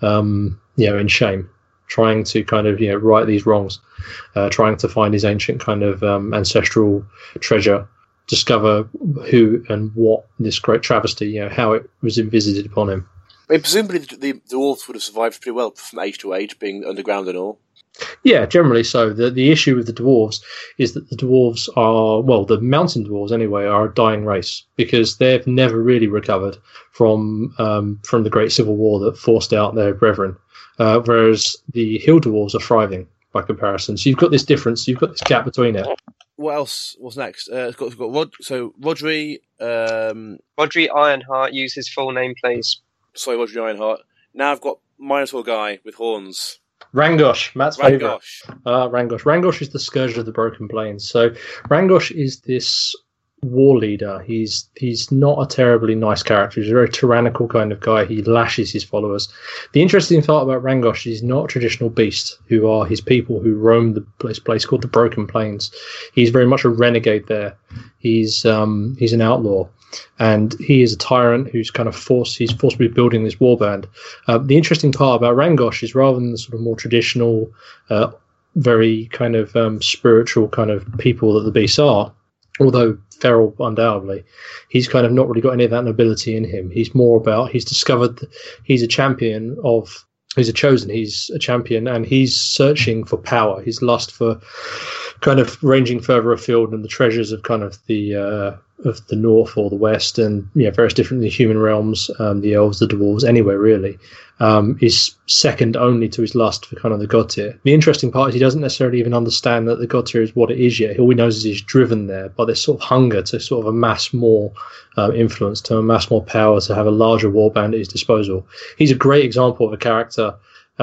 um, you know, in shame, trying to kind of, you know, right these wrongs, uh, trying to find his ancient kind of um, ancestral treasure, discover who and what this great travesty, you know, how it was visited upon him. I mean, presumably the, the, the dwarves would have survived pretty well from age to age, being underground and all. Yeah, generally so. The the issue with the dwarves is that the dwarves are, well, the mountain dwarves anyway, are a dying race, because they've never really recovered from um, from the Great Civil War that forced out their brethren, uh, whereas the hill dwarves are thriving by comparison. So you've got this difference, you've got this gap between it. What else? What's next? Uh, it's got, it's got Rod, so Rodri, um, Rodri Ironheart, use his full name, please. sorry, Rodri Ironheart. Now I've got Minotaur guy with horns. Rangosh, Matt's favourite. Rangosh. Uh, Rangosh. Rangosh is the Scourge of the Broken Plains. So Rangosh is this war leader. He's he's not a terribly nice character. He's a very tyrannical kind of guy. He lashes his followers. The interesting part about Rangosh is he's not a traditional beast, who are his people who roam the place, place called the Broken Plains. He's very much a renegade there. He's um, he's an outlaw. And he is a tyrant who's kind of forced, he's forcibly building this warband. Uh, the interesting part about Rangosh is, rather than the sort of more traditional, uh, very kind of um, spiritual kind of people that the beasts are, although feral undoubtedly, he's kind of not really got any of that nobility in him. He's more about, he's discovered that he's a champion of, he's a chosen, he's a champion, and he's searching for power. His lust for kind of ranging further afield and the treasures of kind of the uh, of the north or the west, and you know, various different the human realms, um, the elves, the dwarves, anywhere really, um, is second only to his lust for kind of the god tier. The interesting part is he doesn't necessarily even understand that the god tier is what it is yet. All he knows is he's driven there by this sort of hunger to sort of amass more uh, influence, to amass more power, to have a larger warband at his disposal. He's a great example of a character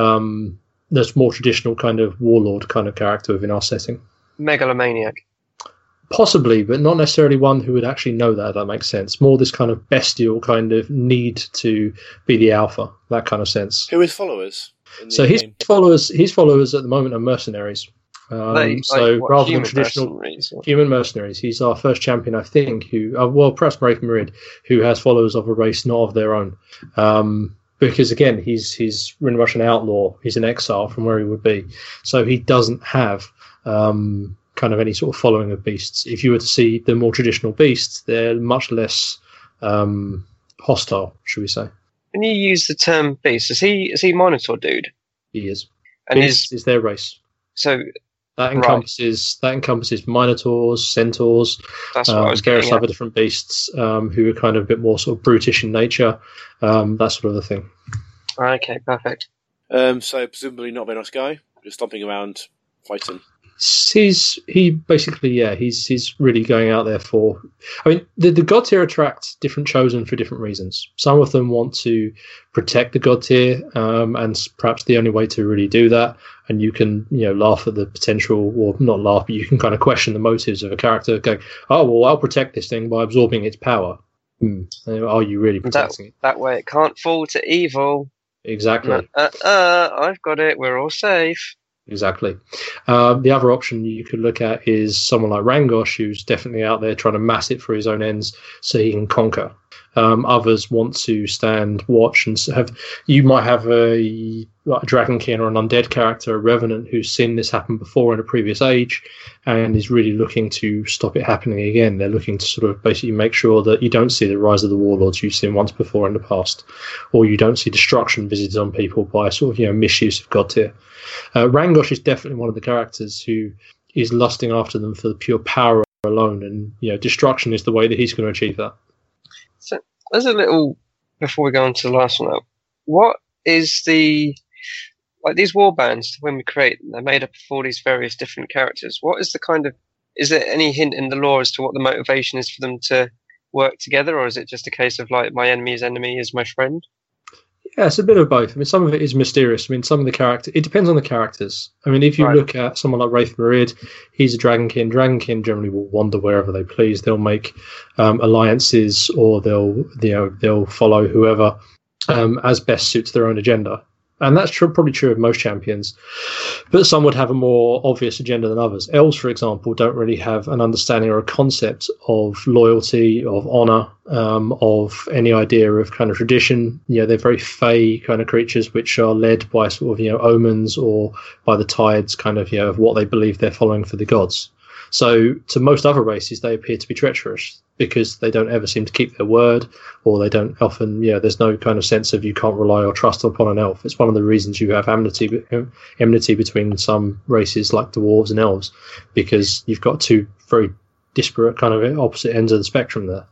um, that's more traditional kind of warlord kind of character within our setting. Megalomaniac. Possibly, but not necessarily one who would actually know that, if that makes sense. More this kind of bestial kind of need to be the alpha, that kind of sense. Who is followers? in the So his game? followers, his followers at the moment are mercenaries. Um, They- so like, what, rather than human traditional mercenaries or- human mercenaries, he's our first champion, I think. Who, uh, well, perhaps Wraith Marid, who has followers of a race not of their own. Um, because again, he's he's really much an outlaw. He's an exile from where he would be, so he doesn't have um, kind of any sort of following of beasts. If you were to see the more traditional beasts, they're much less um, hostile, should we say? When you use the term beast, is he is he Minotaur dude? He is. And Beast is is their race. so That encompasses that encompasses minotaurs, centaurs, that's what um, I was various getting at. other different beasts um, who are kind of a bit more sort of brutish in nature, um, that sort of a thing. Okay, perfect. Um, so presumably not a very nice guy, just stomping around fighting. He's he basically yeah he's he's really going out there for. I mean the the god tier attract different chosen for different reasons. Some of them want to protect the god tier, um, and perhaps the only way to really do that. And you can you know laugh at the potential, or not laugh, but you can kind of question the motives of a character going, oh well, I'll protect this thing by absorbing its power. Hmm. Are you really That, protecting it? that way it can't fall to evil. Exactly. Uh, uh, uh, I've got it. We're all safe. Exactly. Um, the other option you could look at is someone like Rangosh, who's definitely out there trying to mass it for his own ends so he can conquer. Um, others want to stand watch and have. You might have a, like a Dragon King or an undead character, a Revenant, who's seen this happen before in a previous age, and is really looking to stop it happening again. They're looking to sort of basically make sure that you don't see the rise of the warlords you've seen once before in the past, or you don't see destruction visited on people by sort of you know misuse of God tier. Uh, Rangosh is definitely one of the characters who is lusting after them for the pure power alone, and you know destruction is the way that he's going to achieve that. So, there's a little before we go on to the last one. Up, what is the like these war bands when we create them? They're made up of all these various different characters. What is the kind of is there any hint in the lore as to what the motivation is for them to work together, or is it just a case of like my enemy's enemy is my friend? Yeah, it's a bit of both. I mean, some of it is mysterious. I mean, some of the character it depends on the characters. I mean, if you Right. look at someone like Wraith Marid, he's a Dragon King. Dragon King generally will wander wherever they please. They'll make um, alliances, or they'll you know they'll follow whoever um, as best suits their own agenda. And that's true, probably true of most champions. But some would have a more obvious agenda than others. Elves, for example, don't really have an understanding or a concept of loyalty, of honour, um, of any idea of kind of tradition. You know, they're very fey kind of creatures which are led by sort of, you know, omens or by the tides kind of, you know, of what they believe they're following for the gods. So to most other races, they appear to be treacherous because they don't ever seem to keep their word, or they don't often, you know, there's no kind of sense of you can't rely or trust upon an elf. It's one of the reasons you have enmity, enmity between some races like dwarves and elves, because you've got two very disparate kind of opposite ends of the spectrum there.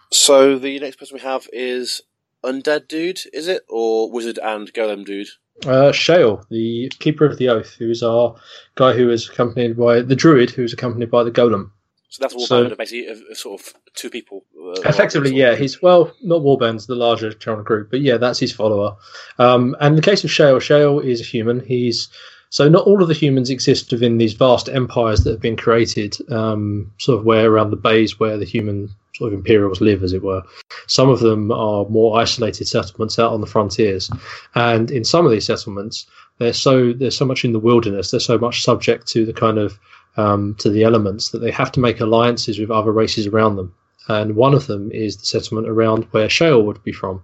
So the next person we have is Undead Dude, is it? Or Wizard and Golem Dude? Uh, Shale, the Keeper of the Oath, who's our guy who is accompanied by the Druid, who's accompanied by the Golem. So that's all So- band of basically of, of sort of two people. Uh, Effectively, sort yeah. of- He's, well, not Warband's the larger Channel group, but yeah, that's his follower. Um, and in the case of Shale, Shale is a human. He's so not all of the humans exist within these vast empires that have been created, um, sort of where around the bays where the human sort of Imperials live, as it were. Some of them are more isolated settlements out on the frontiers, and in some of these settlements, they're so there's so much in the wilderness, they're so much subject to the kind of um, to the elements that they have to make alliances with other races around them. And one of them is the settlement around where Shale would be from.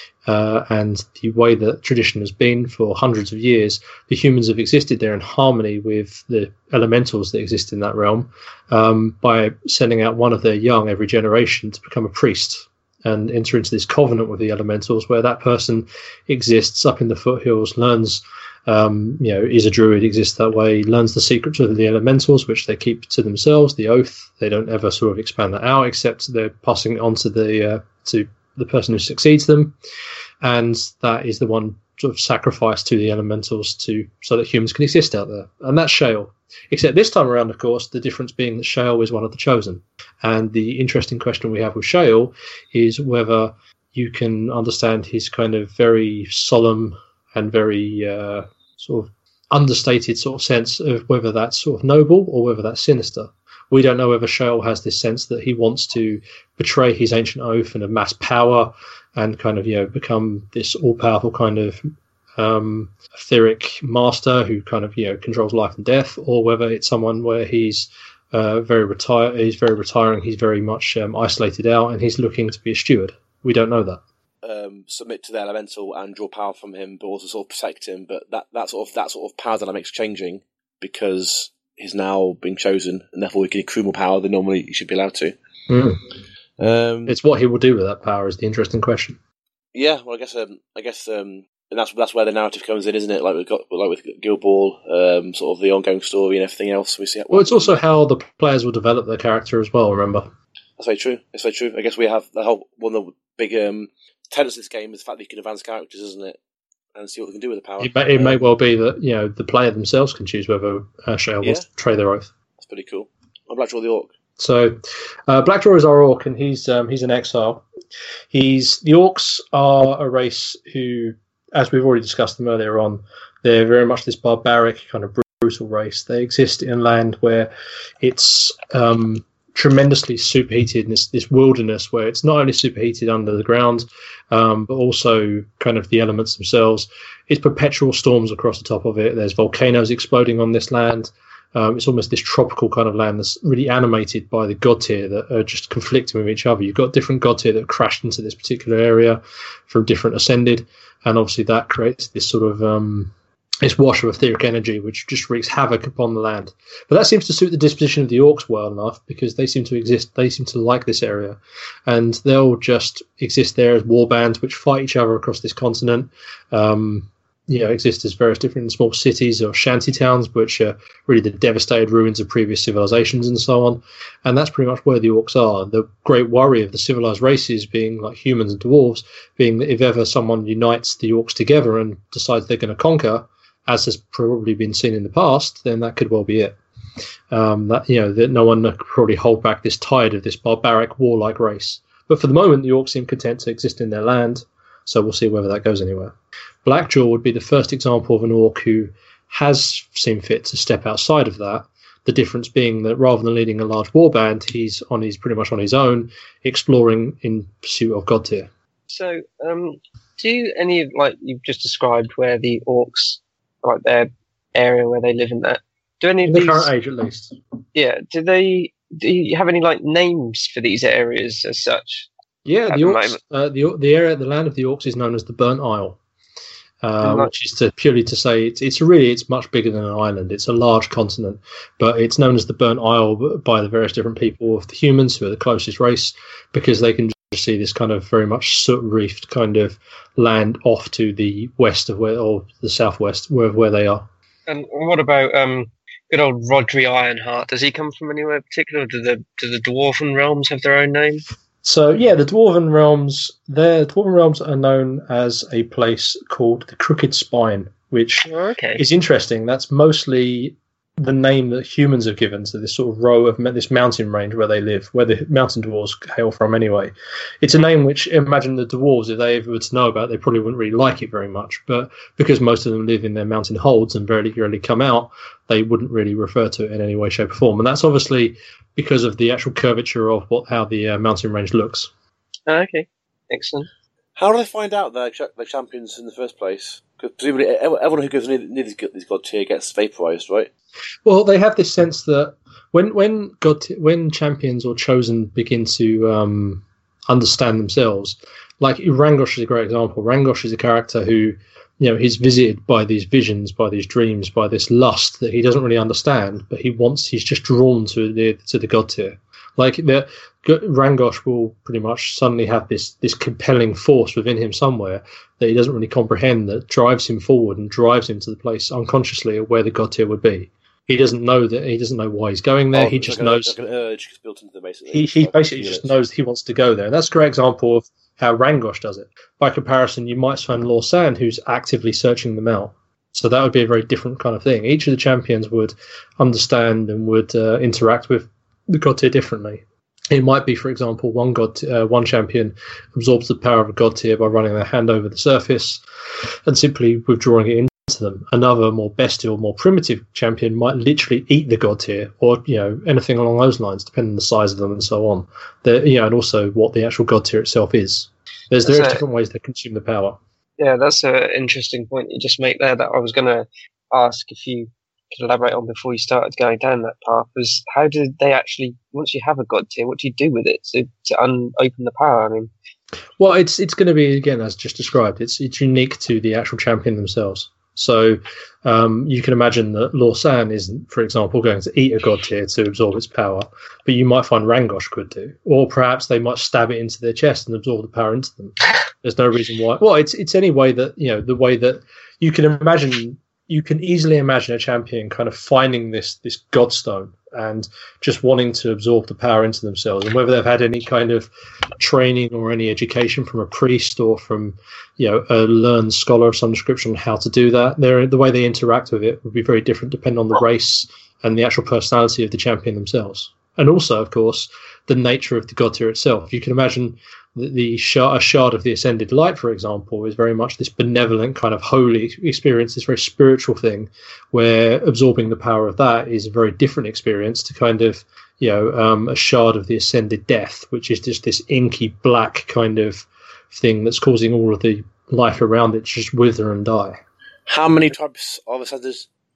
Uh, and the way that tradition has been for hundreds of years, the humans have existed there in harmony with the elementals that exist in that realm, um, by sending out one of their young every generation to become a priest and enter into this covenant with the elementals, where that person exists up in the foothills, learns, um, you know, is a druid, exists that way, learns the secrets of the elementals, which they keep to themselves, the oath. They don't ever sort of expand that out, except they're passing it on to the uh, to the person who succeeds them, and that is the one sort of sacrifice to the elementals to so that humans can exist out there. And that's Shale. Except this time around, of course, the difference being that Shale is one of the chosen. And the interesting question we have with Shale is whether you can understand his kind of very solemn and very uh, sort of understated sort of sense of whether that's sort of noble or whether that's sinister. We don't know whether Shale has this sense that he wants to betray his ancient oath and amass power and kind of, you know, become this all-powerful kind of um, etheric master who kind of, you know, controls life and death, or whether it's someone where he's uh, very retire, he's very retiring, he's very much um, isolated out, and he's looking to be a steward. We don't know that. Um, submit to the elemental and draw power from him, but also sort of protect him. But that, that sort of that sort of power dynamic's changing because he's now being chosen, and therefore he can accrue more power than normally he should be allowed to. Mm. Um, It's what he will do with that power is the interesting question. yeah, well, I guess um, I guess um, and that's that's where the narrative comes in, isn't it? Like we've got like with Guild Ball, um, sort of the ongoing story and everything else. We see. Well, it's also how the players will develop their character as well, remember? That's very true. That's very true. I guess we have the whole one of the big um, tenets of this game is the fact that you can advance characters, isn't it? And see what they can do with the power. It may, it Um, may well be that, you know, the player themselves can choose whether uh, Shale Yeah. wants to betray their oath. That's pretty cool. I'm Blackjaw the Orc. So, uh, Blackjaw is our orc, and he's um, he's an exile. He's the orcs are a race who, as we've already discussed them earlier on, they're very much this barbaric kind of brutal race. They exist in land where it's um, tremendously superheated, in this this wilderness where it's not only superheated under the ground, um, but also kind of the elements themselves. It's perpetual storms across the top of it. There's volcanoes exploding on this land. Um, it's almost this tropical kind of land that's really animated by the god tier that are just conflicting with each other. You've got different god tier that crashed into this particular area from different ascended, and obviously that creates this sort of um, this wash of etheric energy which just wreaks havoc upon the land. But that seems to suit the disposition of the orcs well enough, because they seem to exist, they seem to like this area, and they'll just exist there as war bands which fight each other across this continent. Um, you know, exist as various different small cities or shanty towns, which are really the devastated ruins of previous civilizations and so on. And that's pretty much where the orcs are. The great worry of the civilized races, being like humans and dwarves, being that if ever someone unites the orcs together and decides they're going to conquer, as has probably been seen in the past, then that could well be it. Um, that, you know, that no one could probably hold back this tide of this barbaric, warlike race. But for the moment, the orcs seem content to exist in their land, so we'll see whether that goes anywhere. Blackjaw would be the first example of an orc who has seen fit to step outside of that. The difference being that rather than leading a large warband, he's on his pretty much on his own, exploring in pursuit of god tier. So, um, do any of, like you've just described, where the orcs, like their area where they live in that, do any of In the these, current age, at least. yeah, do they, do you have any like names for these areas as such? Yeah, At the the orcs, moment. uh, the the area, the land of the orcs is known as the Burnt Isle, uh, Right. which is to purely to say it's it's really it's much bigger than an island. It's a large continent, but it's known as the Burnt Isle by the various different people of the humans who are the closest race, because they can just see this kind of very much soot reefed kind of land off to the west of where, or the southwest, where where they are. And what about um, good old Rodri Ironheart? Does he come from anywhere particular? Or do the do the Dwarven realms have their own name? So yeah, the Dwarven realms, their Dwarven realms are known as a place called the Crooked Spine, which Oh, okay. is interesting. That's mostly the name that humans have given to this sort of row of this mountain range where they live, where the mountain dwarves hail from anyway. It's a name which, imagine the dwarves, if they ever were to know about it, they probably wouldn't really like it very much. But because most of them live in their mountain holds and very rarely come out, they wouldn't really refer to it in any way, shape or form. And that's obviously because of the actual curvature of what how the uh, mountain range looks. Oh, okay. Excellent. How do they find out they're, ch- they're champions in the first place? Because presumably ev- everyone who goes near, near these, these god tier gets vaporized, right? Well, they have this sense that when when God when champions or chosen begin to um, understand themselves, like Rangosh is a great example. Rangosh is a character who, you know, he's visited by these visions, by these dreams, by this lust that he doesn't really understand, but he wants. He's just drawn to the to the god tier. Like the Rangosh will pretty much suddenly have this this compelling force within him somewhere that he doesn't really comprehend, that drives him forward and drives him to the place unconsciously of where the god tier would be. He doesn't know that. He doesn't know why he's going there. Oh, he it's just like a- knows. like an urge built into them, basically. He he Like basically units. just knows he wants to go there. And that's a great example of how Rangosh does it. By comparison, you might find Lorsan, who's actively searching them out. So that would be a very different kind of thing. Each of the champions would understand and would uh, interact with the god tier differently. It might be, for example, one god, uh, one champion absorbs the power of a god tier by running their hand over the surface and simply withdrawing it into them. Another more bestial, more primitive champion might literally eat the god tier, or you know anything along those lines, depending on the size of them and so on. The, you know, and also what the actual god tier itself is. There's That's various a- different ways they consume the power. Yeah, that's an interesting point you just make there that I was going to ask if you could elaborate on before you started going down that path, was how do they actually, once you have a god tier, what do you do with it to, to un- open the power? I mean, Well, it's it's going to be, again, as just described, it's it's unique to the actual champion themselves. So um, you can imagine that Lorsan isn't, for example, going to eat a god tier to absorb its power, but you might find Rangosh could do. Or perhaps they might stab it into their chest and absorb the power into them. There's no reason why. Well, it's it's any way that, you know, the way that you can imagine, you can easily imagine a champion kind of finding this this godstone and just wanting to absorb the power into themselves. And whether they've had any kind of training or any education from a priest or from, you know, a learned scholar of some description on how to do that, they're, the way they interact with it would be very different depending on the race and the actual personality of the champion themselves. And also, of course, the nature of the god tier itself. You can imagine that the shard, a shard of the ascended light, for example, is very much this benevolent kind of holy experience, this very spiritual thing, where absorbing the power of that is a very different experience to kind of, you know, um, a shard of the ascended death, which is just this inky black kind of thing that's causing all of the life around it to just wither and die. How many types of ascenders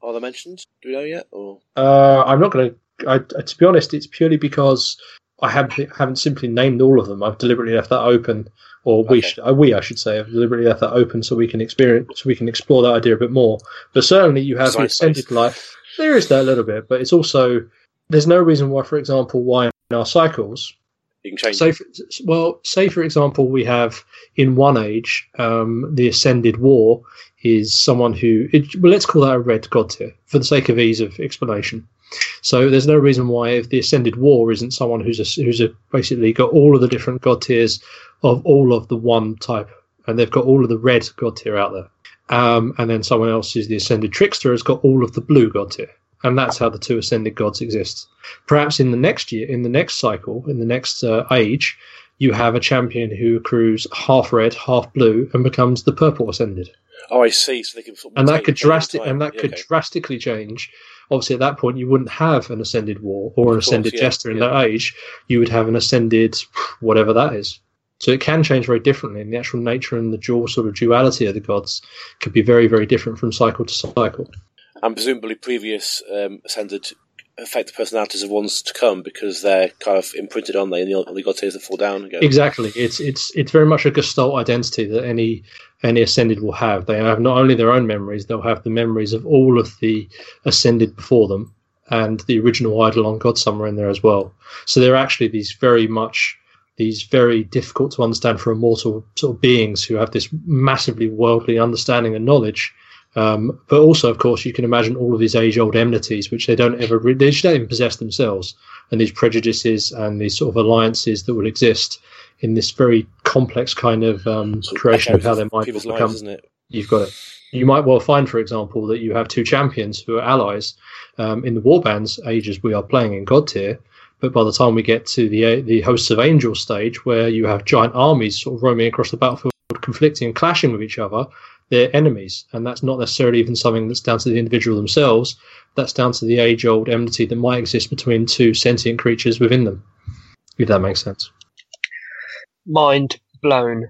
Are they mentioned? Do we know yet? Or Uh, I'm not going to. To be honest, it's purely because I haven't haven't simply named all of them. I've deliberately left that open, or we Okay. should, uh, we I should say, have deliberately left that open so we can experience, so we can explore that idea a bit more. But certainly, you have the Science ascended based. life. There is that a little bit, but it's also there's no reason why, for example, why in our cycles. you can change. Say, for, well, say for example, we have in one age um, the Ascended War is someone who, it, well, let's call that a red god tier for the sake of ease of explanation. So there's no reason why if the Ascended War isn't someone who's a, who's a, basically got all of the different god tiers of all of the one type, and they've got all of the red god tier out there, um, and then someone else is the Ascended Trickster has got all of the blue god tier. And that's how the two ascended gods exist. Perhaps in the next year, in the next cycle, in the next uh, age, you have a champion who accrues half red, half blue, and becomes the purple ascended. Oh, I see. So they can sort of And that maintain could it over drastic, time. and that Yeah, could okay. drastically change. Obviously, at that point, you wouldn't have an ascended war or an Of course, ascended yeah, jester in yeah. that age. You would have an ascended whatever that is. So it can change very differently, and the actual nature and the dual sort of duality of the gods could be very, very different from cycle to cycle. And presumably previous um, ascended affect the personalities of ones to come because they're kind of imprinted on they and the on the god tiers that fall down again. Exactly. It's it's it's very much a Gestalt identity that any any ascended will have. They have not only their own memories, they'll have the memories of all of the ascended before them, and the original Eidolon god somewhere in there as well. So they're actually these very much these very difficult to understand for immortal sort of beings who have this massively worldly understanding and knowledge. Um, but also, of course, you can imagine all of these age-old enmities, which they don't ever, re- they just don't even possess themselves, and these prejudices and these sort of alliances that would exist in this very complex kind of um, Sort of creation of how echoes their mind people's will lives, become. isn't it? You've got it. You might well find, for example, that you have two champions who are allies um, in the warbands ages we are playing in God tier. But by the time we get to the the hosts of angels stage, where you have giant armies sort of roaming across the battlefield, conflicting and clashing with each other, they're enemies, and that's not necessarily even something that's down to the individual themselves. That's down to the age-old enmity that might exist between two sentient creatures within them, if that makes sense. Mind blown.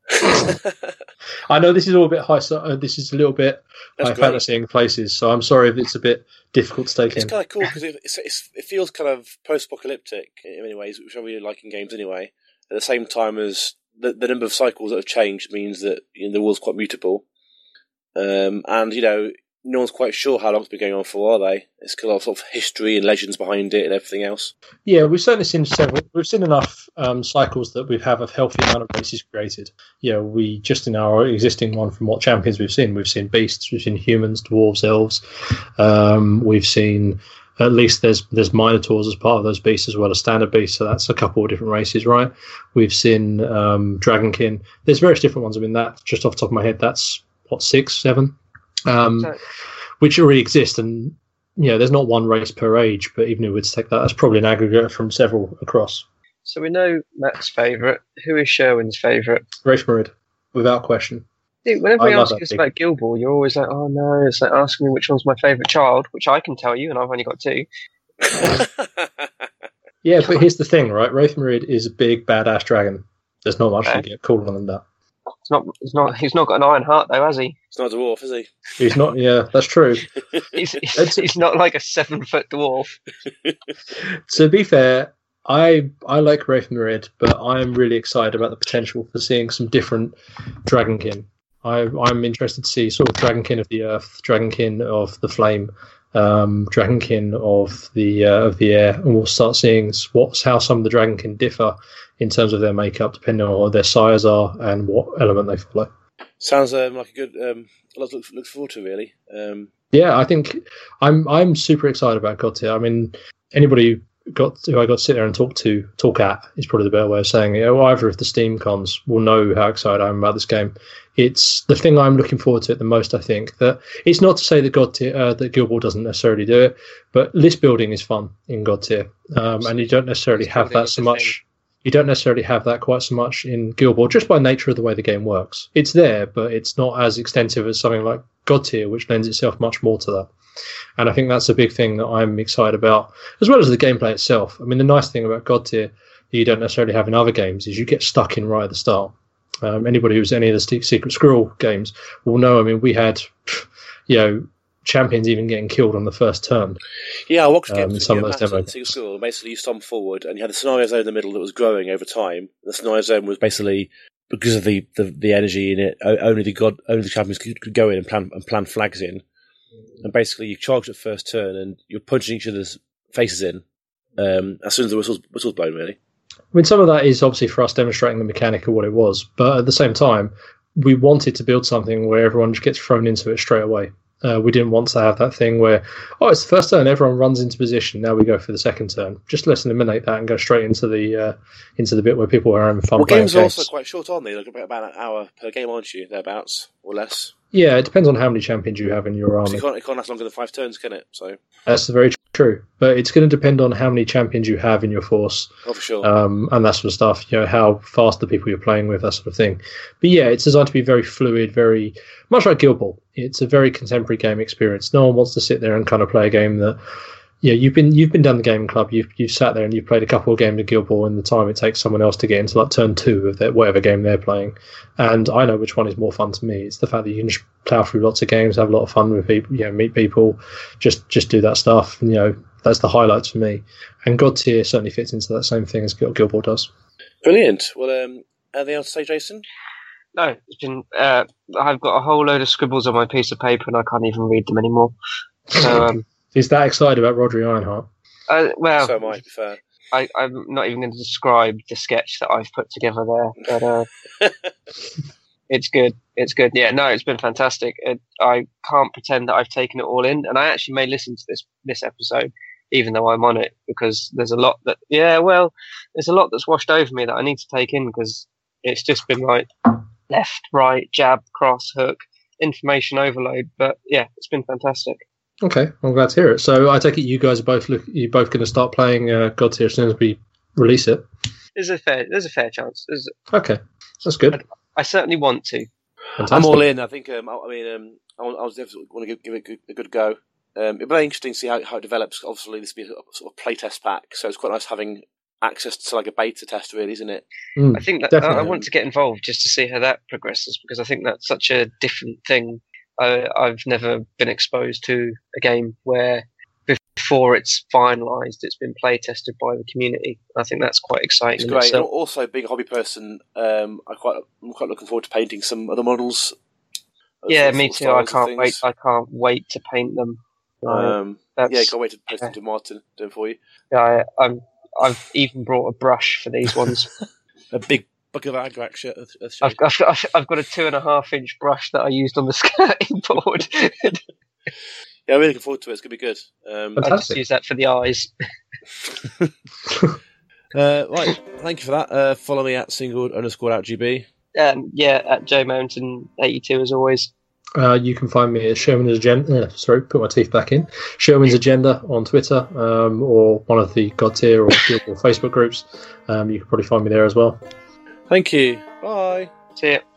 I know this is all a bit high. So, uh, this is a little bit That's high great. fantasy in places, so I'm sorry if it's a bit difficult to take It's in. kind of cool because it, it's, it's, it feels kind of post-apocalyptic in many ways, which I really like in games anyway. At the same time as the, the number of cycles that have changed means that you know, the world's quite mutable. Um, and, you know, no one's quite sure how long it's been going on for, are they? It's got a lot of sort of history and legends behind it and everything else. Yeah, we've certainly seen several. We've seen enough um, cycles that we have a healthy amount of races created. Yeah, we just in our existing one from what champions we've seen, we've seen beasts, we've seen humans, dwarves, elves. Um, we've seen at least there's there's minotaurs as part of those beasts as well as standard beasts. So that's a couple of different races, right? We've seen um, dragonkin. There's various different ones. I mean, that just off the top of my head, that's what six, seven. Um, So- which already exist, and you know, there's not one race per age, but even if we were to take that, that's probably an aggregate from several across. So we know Matt's favourite. Who is Sherwin's favourite? Wraithmerid, without question. Dude, whenever I we love ask that us big- about Guild Ball, you're always like, oh no, it's like asking me which one's my favourite child, which I can tell you, and I've only got two. Yeah, but here's the thing, right? Wraithmerid is a big badass dragon. There's not much Okay. to get cooler than that. It's not, it's not, he's not got an iron heart though, has he? It's not a dwarf, is he? He's not. Yeah, that's true. He's, he's, he's not like a seven foot dwarf. To be fair, I I like Wraithmerid, but I'm really excited about the potential for seeing some different dragonkin. I I'm interested to see sort of dragonkin of the earth, dragonkin of the flame, um, dragonkin of the uh, of the air, and we'll start seeing what's how some of the dragonkin differ in terms of their makeup, depending on what their sires are and what element they follow. Sounds um, like a good um, a lot to look, look forward to, really. Um, Yeah, I think I'm I'm super excited about God tier. I mean, anybody who got who I got to sit there and talk to talk at is probably the better way of saying it. Or either of the Steam cons will know how excited I am about this game. It's the thing I'm looking forward to it the most. I think that it's not to say that God tier uh, that Guild Ball doesn't necessarily do it, but list building is fun in God tier, um, and you don't necessarily List have building that is so the much. You don't necessarily have that quite so much in Guild Ball, just by nature of the way the game works. It's there, but it's not as extensive as something like God tier, which lends itself much more to that. And I think that's a big thing that I'm excited about, as well as the gameplay itself. I mean, the nice thing about God tier that you don't necessarily have in other games is you get stuck in right at the start. Um, anybody who's any of the Secret Squirrel games will know, I mean, we had, you know, champions even getting killed on the first turn. Yeah, I watched Um, games in with some you of and those Matt at demo Single School. Basically, you stormed forward, and you had the scenario zone in the middle that was growing over time. The scenario zone was basically, because of the, the, the energy in it, o- only the god, only the champions could, could go in and plan and plan flags in. And basically, you charged at first turn, and you're punching each other's faces in um, as soon as the whistle's, whistle's blown. Really, I mean, some of that is obviously for us demonstrating the mechanic of what it was, but at the same time, we wanted to build something where everyone just gets thrown into it straight away. Uh, we didn't want to have that thing where, oh, it's the first turn, everyone runs into position. Now we go for the second turn. Just let's eliminate that and go straight into the uh, into the bit where people are having fun well, playing games are also games. quite short, aren't they? Like about an hour per game, aren't you? Thereabouts or less. Yeah, it depends on how many champions you have in your So army. it can't, it can't last longer than five turns, can it? So, That's very true. But it's going to depend on how many champions you have in your force. oh, for sure. Um, and that sort of stuff, you know, how fast the people you're playing with, that sort of thing. But yeah, it's designed to be very fluid, very much like Guild Ball. It's a very contemporary game experience. No one wants to sit there and kind of play a game that, yeah, you've been you've been down the gaming club, you've you've sat there and you've played a couple of games of Guild Ball in the time it takes someone else to get into like turn two of their, whatever game they're playing. And I know which one is more fun to me. It's the fact that you can just plow through lots of games, have a lot of fun with people, you know, meet people, just just do that stuff. And, you know, that's the highlights for me. And God Tier certainly fits into that same thing as Guild, Guild Ball does. Brilliant. Well, um, anything else to say, Jason? No, it's been. Uh, I've got a whole load of scribbles on my piece of paper, and I can't even read them anymore. So, um, He's that excited about Rodri Ironheart. uh, well, so might be fair. I, I'm not even going to describe the sketch that I've put together there, but uh, it's good. It's good. Yeah, no, it's been fantastic. It, I can't pretend that I've taken it all in, and I actually may listen to this this episode, even though I'm on it, because there's a lot that. Yeah, well, there's a lot that's washed over me that I need to take in because it's just been like left, right, jab, cross, hook, information overload. But yeah, it's been fantastic. Okay, I'm glad to hear it. So I take it you guys are both look, you're both going to start playing uh, God Tier as soon as we release it. There's a fair, there's a fair chance. There's, Okay, that's good. I certainly want to. Fantastic. I'm all in. I think. Um, I, I mean, um, I, want- I was definitely want to give, give it a good, a good go. Um, it'd be very interesting to see how, how it develops. Obviously, this will be a sort of playtest pack, so it's quite nice having access to like a beta test, really, isn't it? Mm, I think that I, I definitely. want to get involved just to see how that progresses because I think that's such a different thing. I, I've never been exposed to a game where before it's finalised, it's been play tested by the community. I think that's quite exciting. It's in great. And itself. also, being a hobby person, um, I quite I'm quite looking forward to painting some other models. of Yeah, sort of me too. I styles and can't wait. things. I can't wait to paint them. Uh, Um, that's, yeah, can't wait to post them to Martin, do them for you. I, I'm. I've even brought a brush for these ones. A big book of Agrak shirt. Of, of I've, I've, got, I've got a two and a half inch brush that I used on the skirting board. Yeah, I'm really looking forward to it. It's going to be good. Um, I just Fantastic. use that for the eyes. uh, right, thank you for that. Uh, follow me at single underscore out G B. Um, yeah, at J Mountain eighty-two as always. Uh, you can find me at Sherman's Agenda. Uh, sorry, put my teeth back in. Sherman's Agenda on Twitter, um, or one of the God Tier or Guild Ball Facebook groups. Um, you can probably find me there as well. Thank you. Bye. See ya.